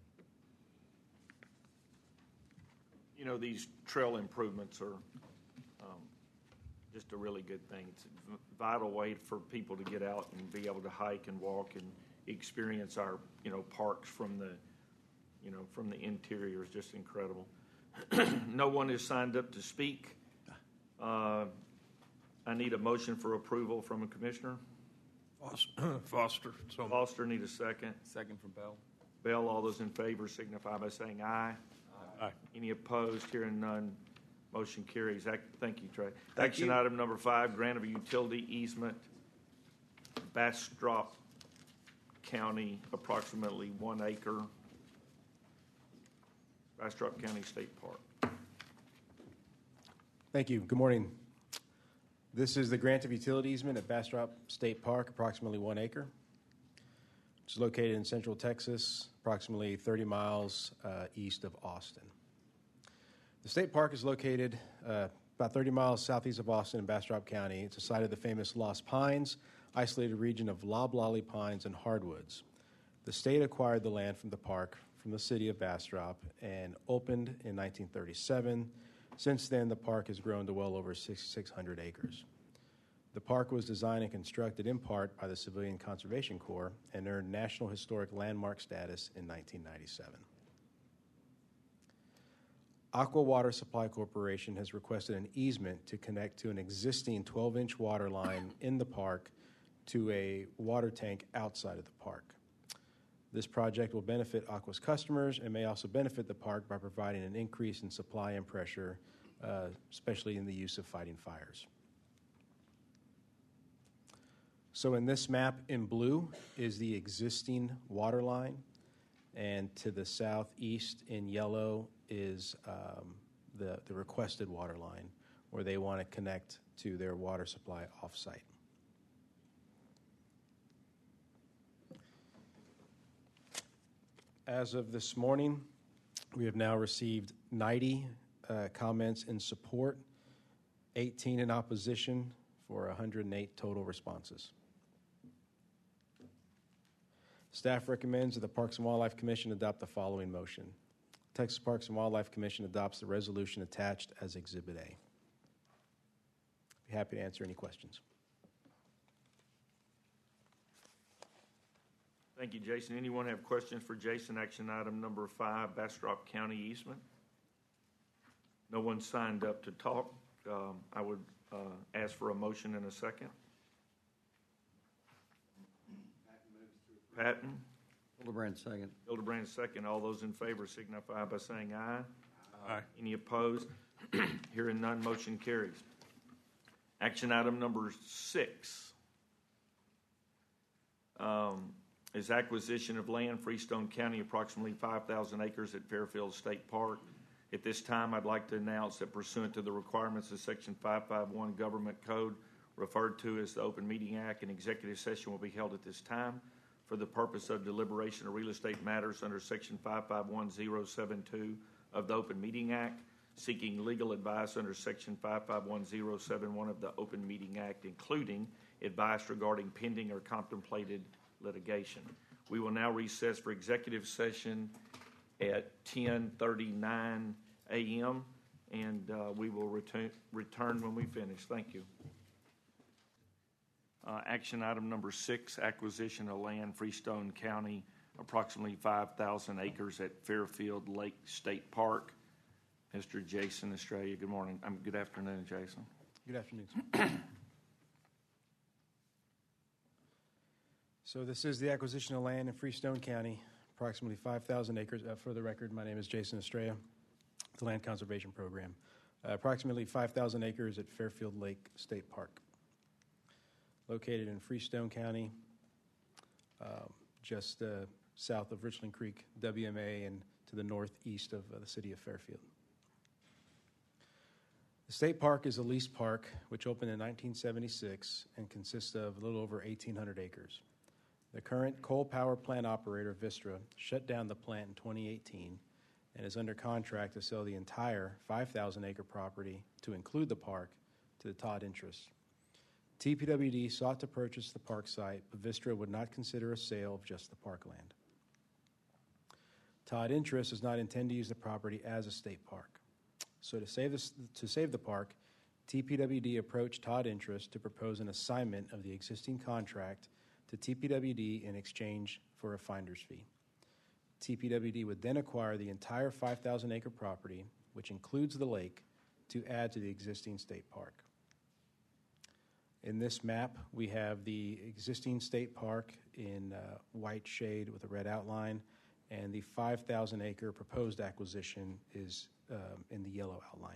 You know, these trail improvements are just a really good thing. It's a vital way for people to get out and be able to hike and walk and experience our, parks from the, from the interior. Is just incredible. No one is signed up to speak. I need a motion for approval from a commissioner. Foster. Foster, need a second. Second from Bell. Bell, all those in favor signify by saying aye. Aye. Any opposed? Hearing none, motion carries. Thank you, Trey. Thank Action you. item number 5, grant of a utility easement, Bastrop County, approximately 1 acre, Bastrop County State Park. Thank you. Good morning. This is the grant of utility easement at Bastrop State Park, approximately 1 acre. It's located in central Texas, approximately 30 miles east of Austin. The state park is located about 30 miles southeast of Austin in Bastrop County. It's a site of the famous Lost Pines, isolated region of loblolly pines and hardwoods. The state acquired the land from the park from the city of Bastrop and opened in 1937. Since then, the park has grown to well over 6,600 acres. The park was designed and constructed in part by the Civilian Conservation Corps and earned National Historic Landmark status in 1997. Aqua Water Supply Corporation has requested an easement to connect to an existing 12-inch water line in the park to a water tank outside of the park. This project will benefit Aqua's customers and may also benefit the park by providing an increase in supply and pressure, especially in the use of fighting fires. So in this map in blue is the existing water line, and to the southeast in yellow is the requested water line, where they want to connect to their water supply off-site. As of this morning, we have now received 90 comments in support, 18 in opposition, for 108 total responses. Staff recommends that the Parks and Wildlife Commission adopt the following motion. Texas Parks and Wildlife Commission adopts the resolution attached as Exhibit A. Be happy to answer any questions. Thank you, Jason. Anyone have questions for Jason? Action item number 5, Bastrop County easement. No one signed up to talk. I would ask for a motion in a second. Patton. Hildebrand, second. Hildebrand, second. All those in favor signify by saying aye. Aye. Any opposed? Hearing none, motion carries. Action item number 6 is acquisition of land, Freestone County, approximately 5,000 acres at Fairfield State Park. At this time, I'd like to announce that pursuant to the requirements of Section 551 Government Code, referred to as the Open Meeting Act, an executive session will be held at this time for the purpose of deliberation of real estate matters under Section 551072 of the Open Meeting Act. seeking legal advice under Section 551071 of the Open Meeting Act, including advice regarding pending or contemplated litigation. We will now recess for executive session at 10:39 a.m., and we will return when we finish. Thank you. Action item number 6, acquisition of land, Freestone County, approximately 5,000 acres at Fairfield Lake State Park. Mr. Jason Estrella, good morning. Good afternoon, Jason. Good afternoon. So this is the acquisition of land in Freestone County, approximately 5,000 acres. For the record, my name is Jason Estrella, the Land Conservation Program. Approximately 5,000 acres at Fairfield Lake State Park, located in Freestone County, just south of Richland Creek, WMA, and to the northeast of the city of Fairfield. The state park is a leased park which opened in 1976 and consists of a little over 1,800 acres. The current coal power plant operator, Vistra, shut down the plant in 2018 and is under contract to sell the entire 5,000-acre property, to include the park, to the Todd Interests. TPWD sought to purchase the park site, but Vistra would not consider a sale of just the parkland. Todd Interests does not intend to use the property as a state park. So to save the park, TPWD approached Todd Interests to propose an assignment of the existing contract to TPWD in exchange for a finder's fee. TPWD would then acquire the entire 5,000-acre property, which includes the lake, to add to the existing state park. In this map, we have the existing state park in white shade with a red outline, and the 5,000-acre proposed acquisition is in the yellow outline.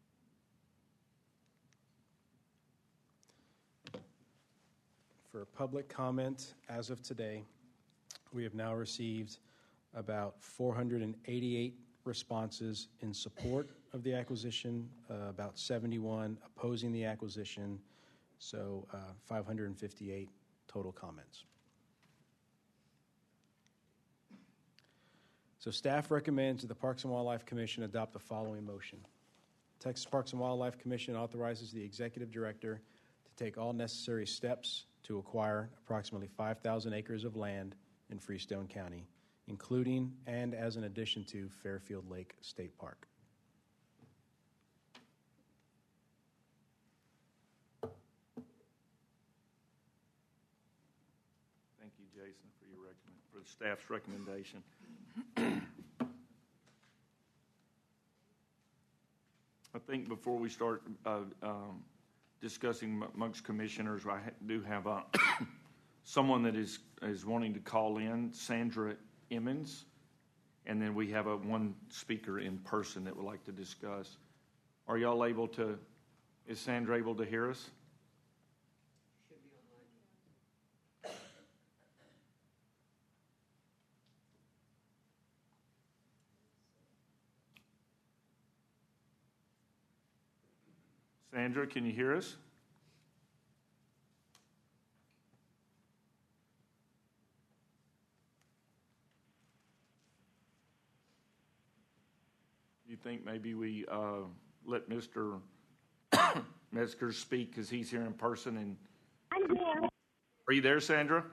For public comment, as of today, we have now received about 488 responses in support of the acquisition, about 71 opposing the acquisition, so 558 total comments. So staff recommends that the Parks and Wildlife Commission adopt the following motion. Texas Parks and Wildlife Commission authorizes the executive director to take all necessary steps to acquire approximately 5,000 acres of land in Freestone County, including and as an addition to Fairfield Lake State Park. Thank you, Jason, for the staff's recommendation. I think before we start discussing amongst commissioners, I do have someone that is wanting to call in, Sandra Emmons, and then we have one speaker in person that would like to discuss. Are y'all able to? Is Sandra able to hear us? Sandra, can you hear us? You think maybe we let Mr. Metzger speak because he's here in person? And I'm here. Are you there, Sandra?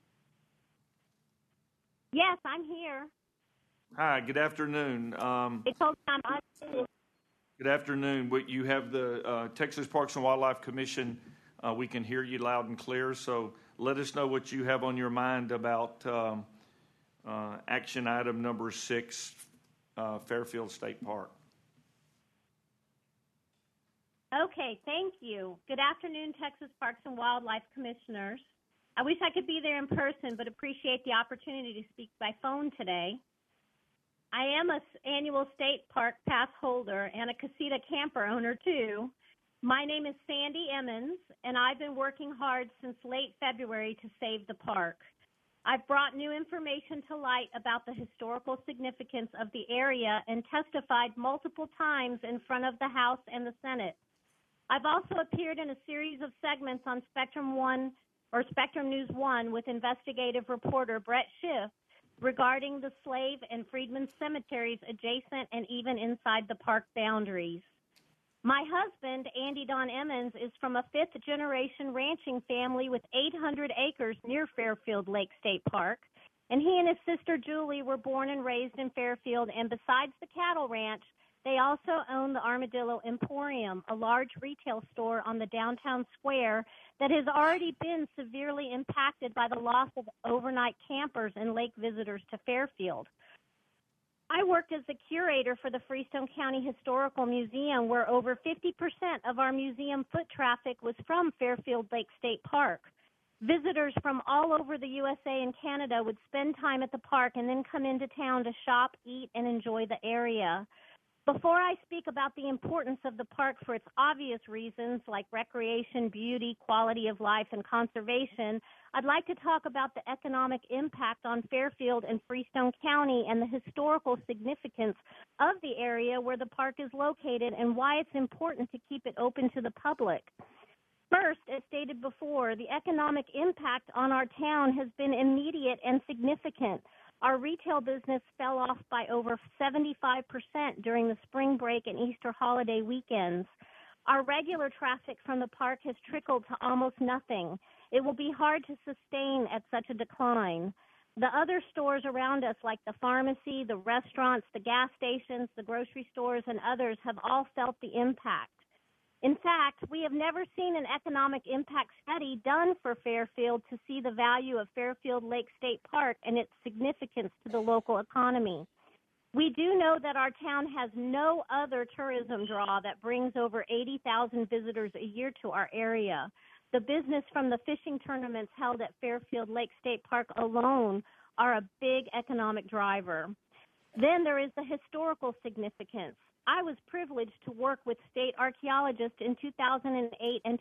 Yes, I'm here. Hi, good afternoon. Good afternoon. You have the Texas Parks and Wildlife Commission. We can hear you loud and clear, so let us know what you have on your mind about action item number 6, Fairfield State Park. Okay, thank you. Good afternoon, Texas Parks and Wildlife Commissioners. I wish I could be there in person, but appreciate the opportunity to speak by phone today. I am an annual state park pass holder and a casita camper owner, too. My name is Sandy Emmons, and I've been working hard since late February to save the park. I've brought new information to light about the historical significance of the area and testified multiple times in front of the House and the Senate. I've also appeared in a series of segments on Spectrum News 1 with investigative reporter Brett Schiff, regarding the Slave and Freedman cemeteries adjacent and even inside the park boundaries. My husband, Andy Don Emmons, is from a fifth-generation ranching family with 800 acres near Fairfield Lake State Park, and he and his sister Julie were born and raised in Fairfield, and besides the cattle ranch, they also own the Armadillo Emporium, a large retail store on the downtown square that has already been severely impacted by the loss of overnight campers and lake visitors to Fairfield. I worked as the curator for the Freestone County Historical Museum, where over 50% of our museum foot traffic was from Fairfield Lake State Park. Visitors from all over the USA and Canada would spend time at the park and then come into town to shop, eat, and enjoy the area. Before I speak about the importance of the park for its obvious reasons like recreation, beauty, quality of life, and conservation, I'd like to talk about the economic impact on Fairfield and Freestone County and the historical significance of the area where the park is located and why it's important to keep it open to the public. First, as stated before, the economic impact on our town has been immediate and significant. Our retail business fell off by over 75% during the spring break and Easter holiday weekends. Our regular traffic from the park has trickled to almost nothing. It will be hard to sustain at such a decline. The other stores around us, like the pharmacy, the restaurants, the gas stations, the grocery stores, and others, have all felt the impact. In fact, we have never seen an economic impact study done for Fairfield to see the value of Fairfield Lake State Park and its significance to the local economy. We do know that our town has no other tourism draw that brings over 80,000 visitors a year to our area. The business from the fishing tournaments held at Fairfield Lake State Park alone are a big economic driver. Then there is the historical significance. I was privileged to work with state archaeologists in 2008 and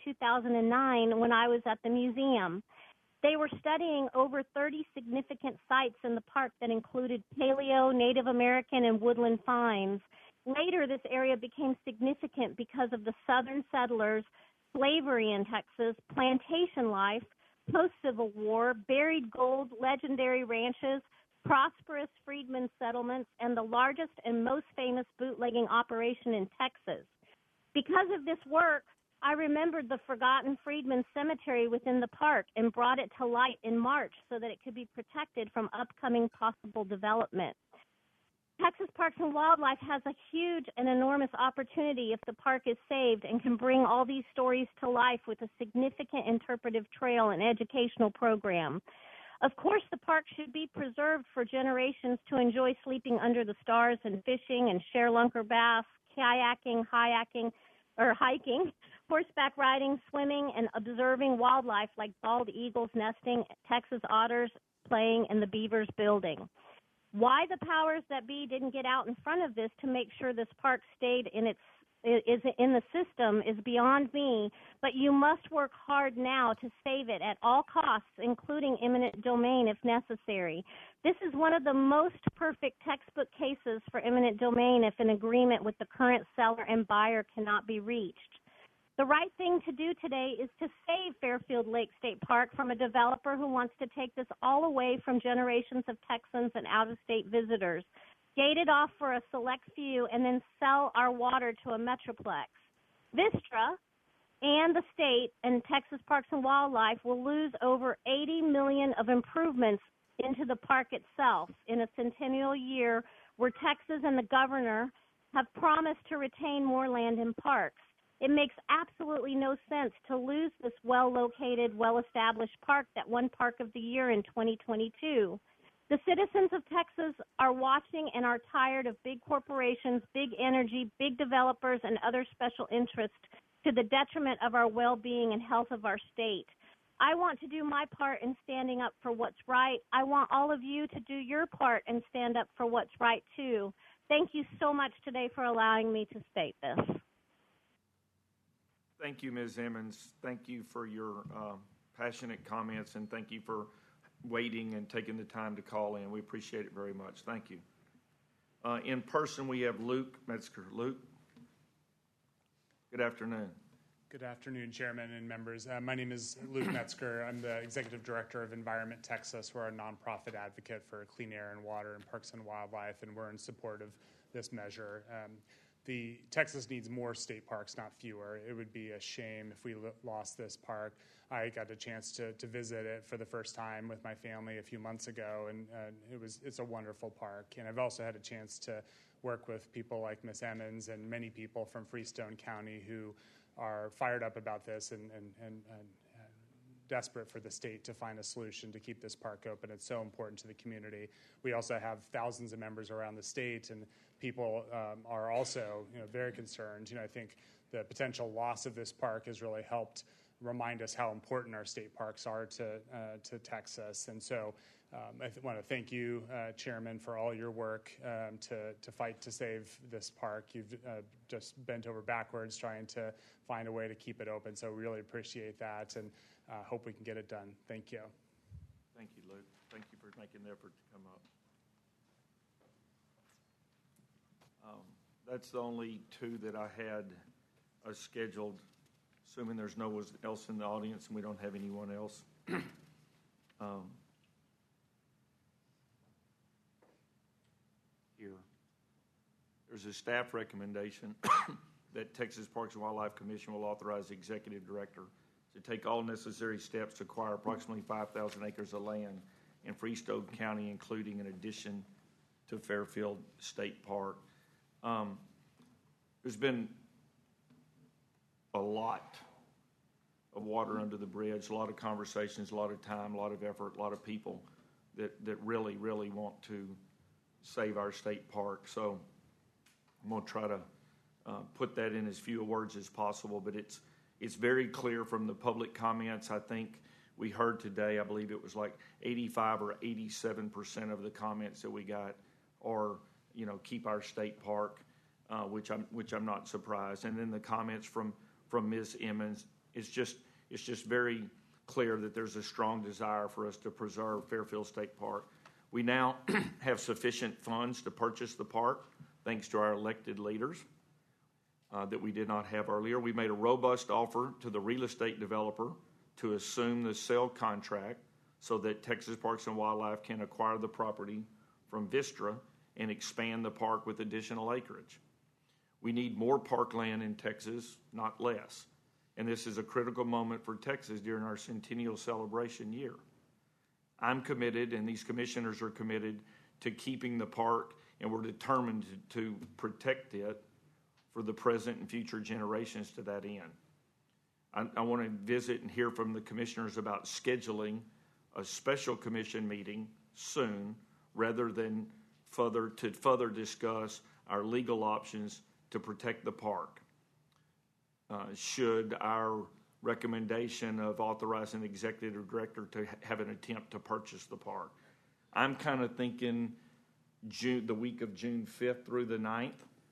2009 when I was at the museum. They were studying over 30 significant sites in the park that included Paleo, Native American, and woodland finds. Later, this area became significant because of the southern settlers, slavery in Texas, plantation life, post-Civil War, buried gold, legendary ranches, prosperous freedmen settlements, and the largest and most famous bootlegging operation in Texas. Because of this work, I remembered the forgotten Freedmen Cemetery within the park and brought it to light in March so that it could be protected from upcoming possible development. Texas Parks and Wildlife has a huge and enormous opportunity if the park is saved and can bring all these stories to life with a significant interpretive trail and educational program. Of course, the park should be preserved for generations to enjoy sleeping under the stars and fishing and share lunker bass, kayaking, hiking, horseback riding, swimming, and observing wildlife like bald eagles nesting, Texas otters playing, and the beavers building. Why the powers that be didn't get out in front of this to make sure this park stayed in the system is beyond me, but you must work hard now to save it at all costs, including eminent domain if necessary. This is one of the most perfect textbook cases for eminent domain if an agreement with the current seller and buyer cannot be reached. The right thing to do today is to save Fairfield Lake State Park from a developer who wants to take this all away from generations of Texans and out-of-state visitors, gate it off for a select few, and then sell our water to a metroplex. Vistra and the state and Texas Parks and Wildlife will lose over $80 million of improvements into the park itself in a centennial year where Texas and the governor have promised to retain more land in parks. It makes absolutely no sense to lose this well-located, well-established park that won Park of the Year in 2022. The citizens of Texas are watching and are tired of big corporations, big energy, big developers, and other special interests to the detriment of our well-being and health of our state. I want to do my part in standing up for what's right. I want all of you to do your part and stand up for what's right, too. Thank you so much today for allowing me to state this. Thank you, Ms. Emmons. Thank you for your passionate comments, and thank you for waiting and taking the time to call in. We appreciate it very much. Thank you. In person, we have Luke Metzger. Luke, good afternoon. Good afternoon, Chairman and members. My name is Luke Metzger. I'm the Executive Director of Environment Texas. We're a nonprofit advocate for clean air and water and parks and wildlife, and we're in support of this measure. The Texas needs more state parks, not fewer. It would be a shame if we lost this park. I got a chance to visit it for the first time with my family a few months ago, and it's a wonderful park. And I've also had a chance to work with people like Ms. Emmons and many people from Freestone County who are fired up about this and desperate for the state to find a solution to keep this park open. It's so important to the community. We also have thousands of members around the state, and people are also very concerned. I think the potential loss of this park has really helped remind us how important our state parks are to Texas. And so I want to thank you, Chairman, for all your work to fight to save this park. You've just bent over backwards trying to find a way to keep it open, so we really appreciate that and hope we can get it done. Thank you. Thank you, Luke. Thank you for making the effort to come up. That's the only two that I had scheduled, assuming there's no one else in the audience and we don't have anyone else. Here. There's a staff recommendation that Texas Parks and Wildlife Commission will authorize the executive director to take all necessary steps to acquire approximately 5,000 acres of land in Freestone County, including an addition to Fairfield State Park. There's been a lot of water under the bridge, a lot of conversations, a lot of time, a lot of effort, a lot of people that really, really want to save our state park. So I'm going to try to put that in as few words as possible, but it's very clear from the public comments. I think we heard today, I believe it was like 85 or 87% of the comments that we got are, keep our state park, which I'm not surprised. And then the comments from Ms. Emmons, it's just very clear that there's a strong desire for us to preserve Fairfield State Park. We now have sufficient funds to purchase the park, thanks to our elected leaders, that we did not have earlier. We made a robust offer to the real estate developer to assume the sale contract so that Texas Parks and Wildlife can acquire the property from Vistra and expand the park with additional acreage. We need more parkland in Texas, not less. And this is a critical moment for Texas during our centennial celebration year. I'm committed, and these commissioners are committed, to keeping the park, and we're determined to protect it for the present and future generations to that end. I want to visit and hear from the commissioners about scheduling a special commission meeting soon, rather than further discuss our legal options to protect the park. Should our recommendation of authorizing the executive director to have an attempt to purchase the park, I'm kind of thinking the week of June 5th through the 9th.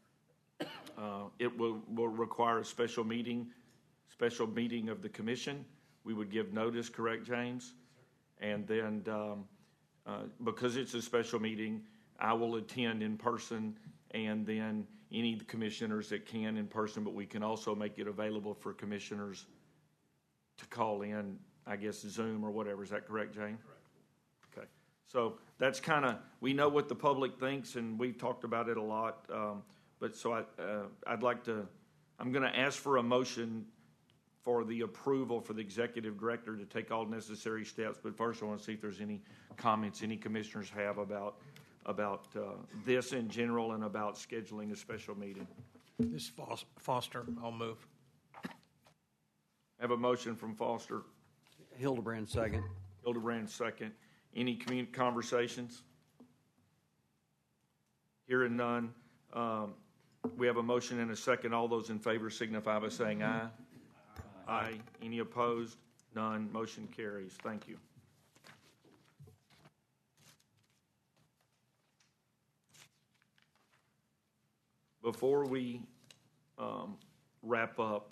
It will require a special meeting of the commission. We would give notice, correct, James? And then because it's a special meeting, I will attend in person, and then any of the commissioners that can in person, but we can also make it available for commissioners to call in, I guess, Zoom or whatever. Is that correct, Jane? Correct. Okay. So that's kind of, we know what the public thinks, and we've talked about it a lot. But so I'm going to ask for a motion for the approval for the executive director to take all necessary steps. But first, I want to see if there's any comments any commissioners have about this in general and about scheduling a special meeting. This Foster, I'll move. I have a motion from Foster. Hildebrand, second. Hildebrand, second. Any conversations? Hearing none. We have a motion and a second. All those in favor signify by saying aye. Aye. Any opposed? None. Motion carries. Thank you. Before we wrap up,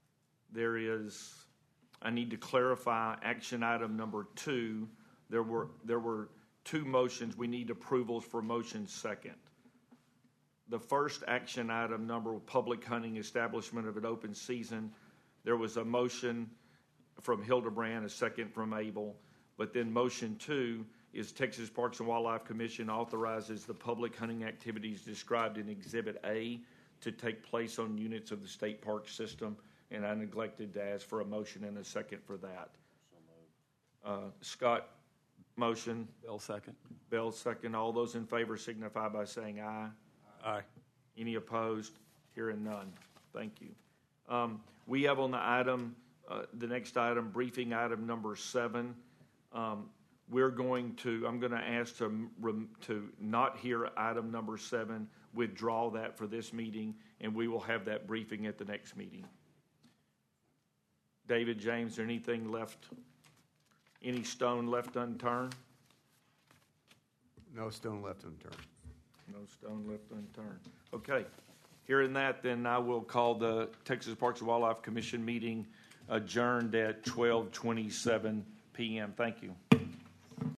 I need to clarify action item number 2. There were 2 motions. We need approvals for motion second. The first action item number, public hunting establishment of an open season. There was a motion from Hildebrand, a second from Abel. But then motion 2 is Texas Parks and Wildlife Commission authorizes the public hunting activities described in Exhibit A to take place on units of the state park system. And I neglected to ask for a motion and a second for that. Scott, motion. Bell, second. Bell, second. All those in favor signify by saying aye. Aye. Any opposed? Hearing none. Thank you. We have on the item, the next item, briefing item number 7. I'm going to ask to not hear item number 7, withdraw that for this meeting, and we will have that briefing at the next meeting. David, James, is there anything left, any stone left unturned? No stone left unturned. No stone left unturned. Okay. Hearing that, then I will call the Texas Parks and Wildlife Commission meeting adjourned at 12:27 p.m. Thank you.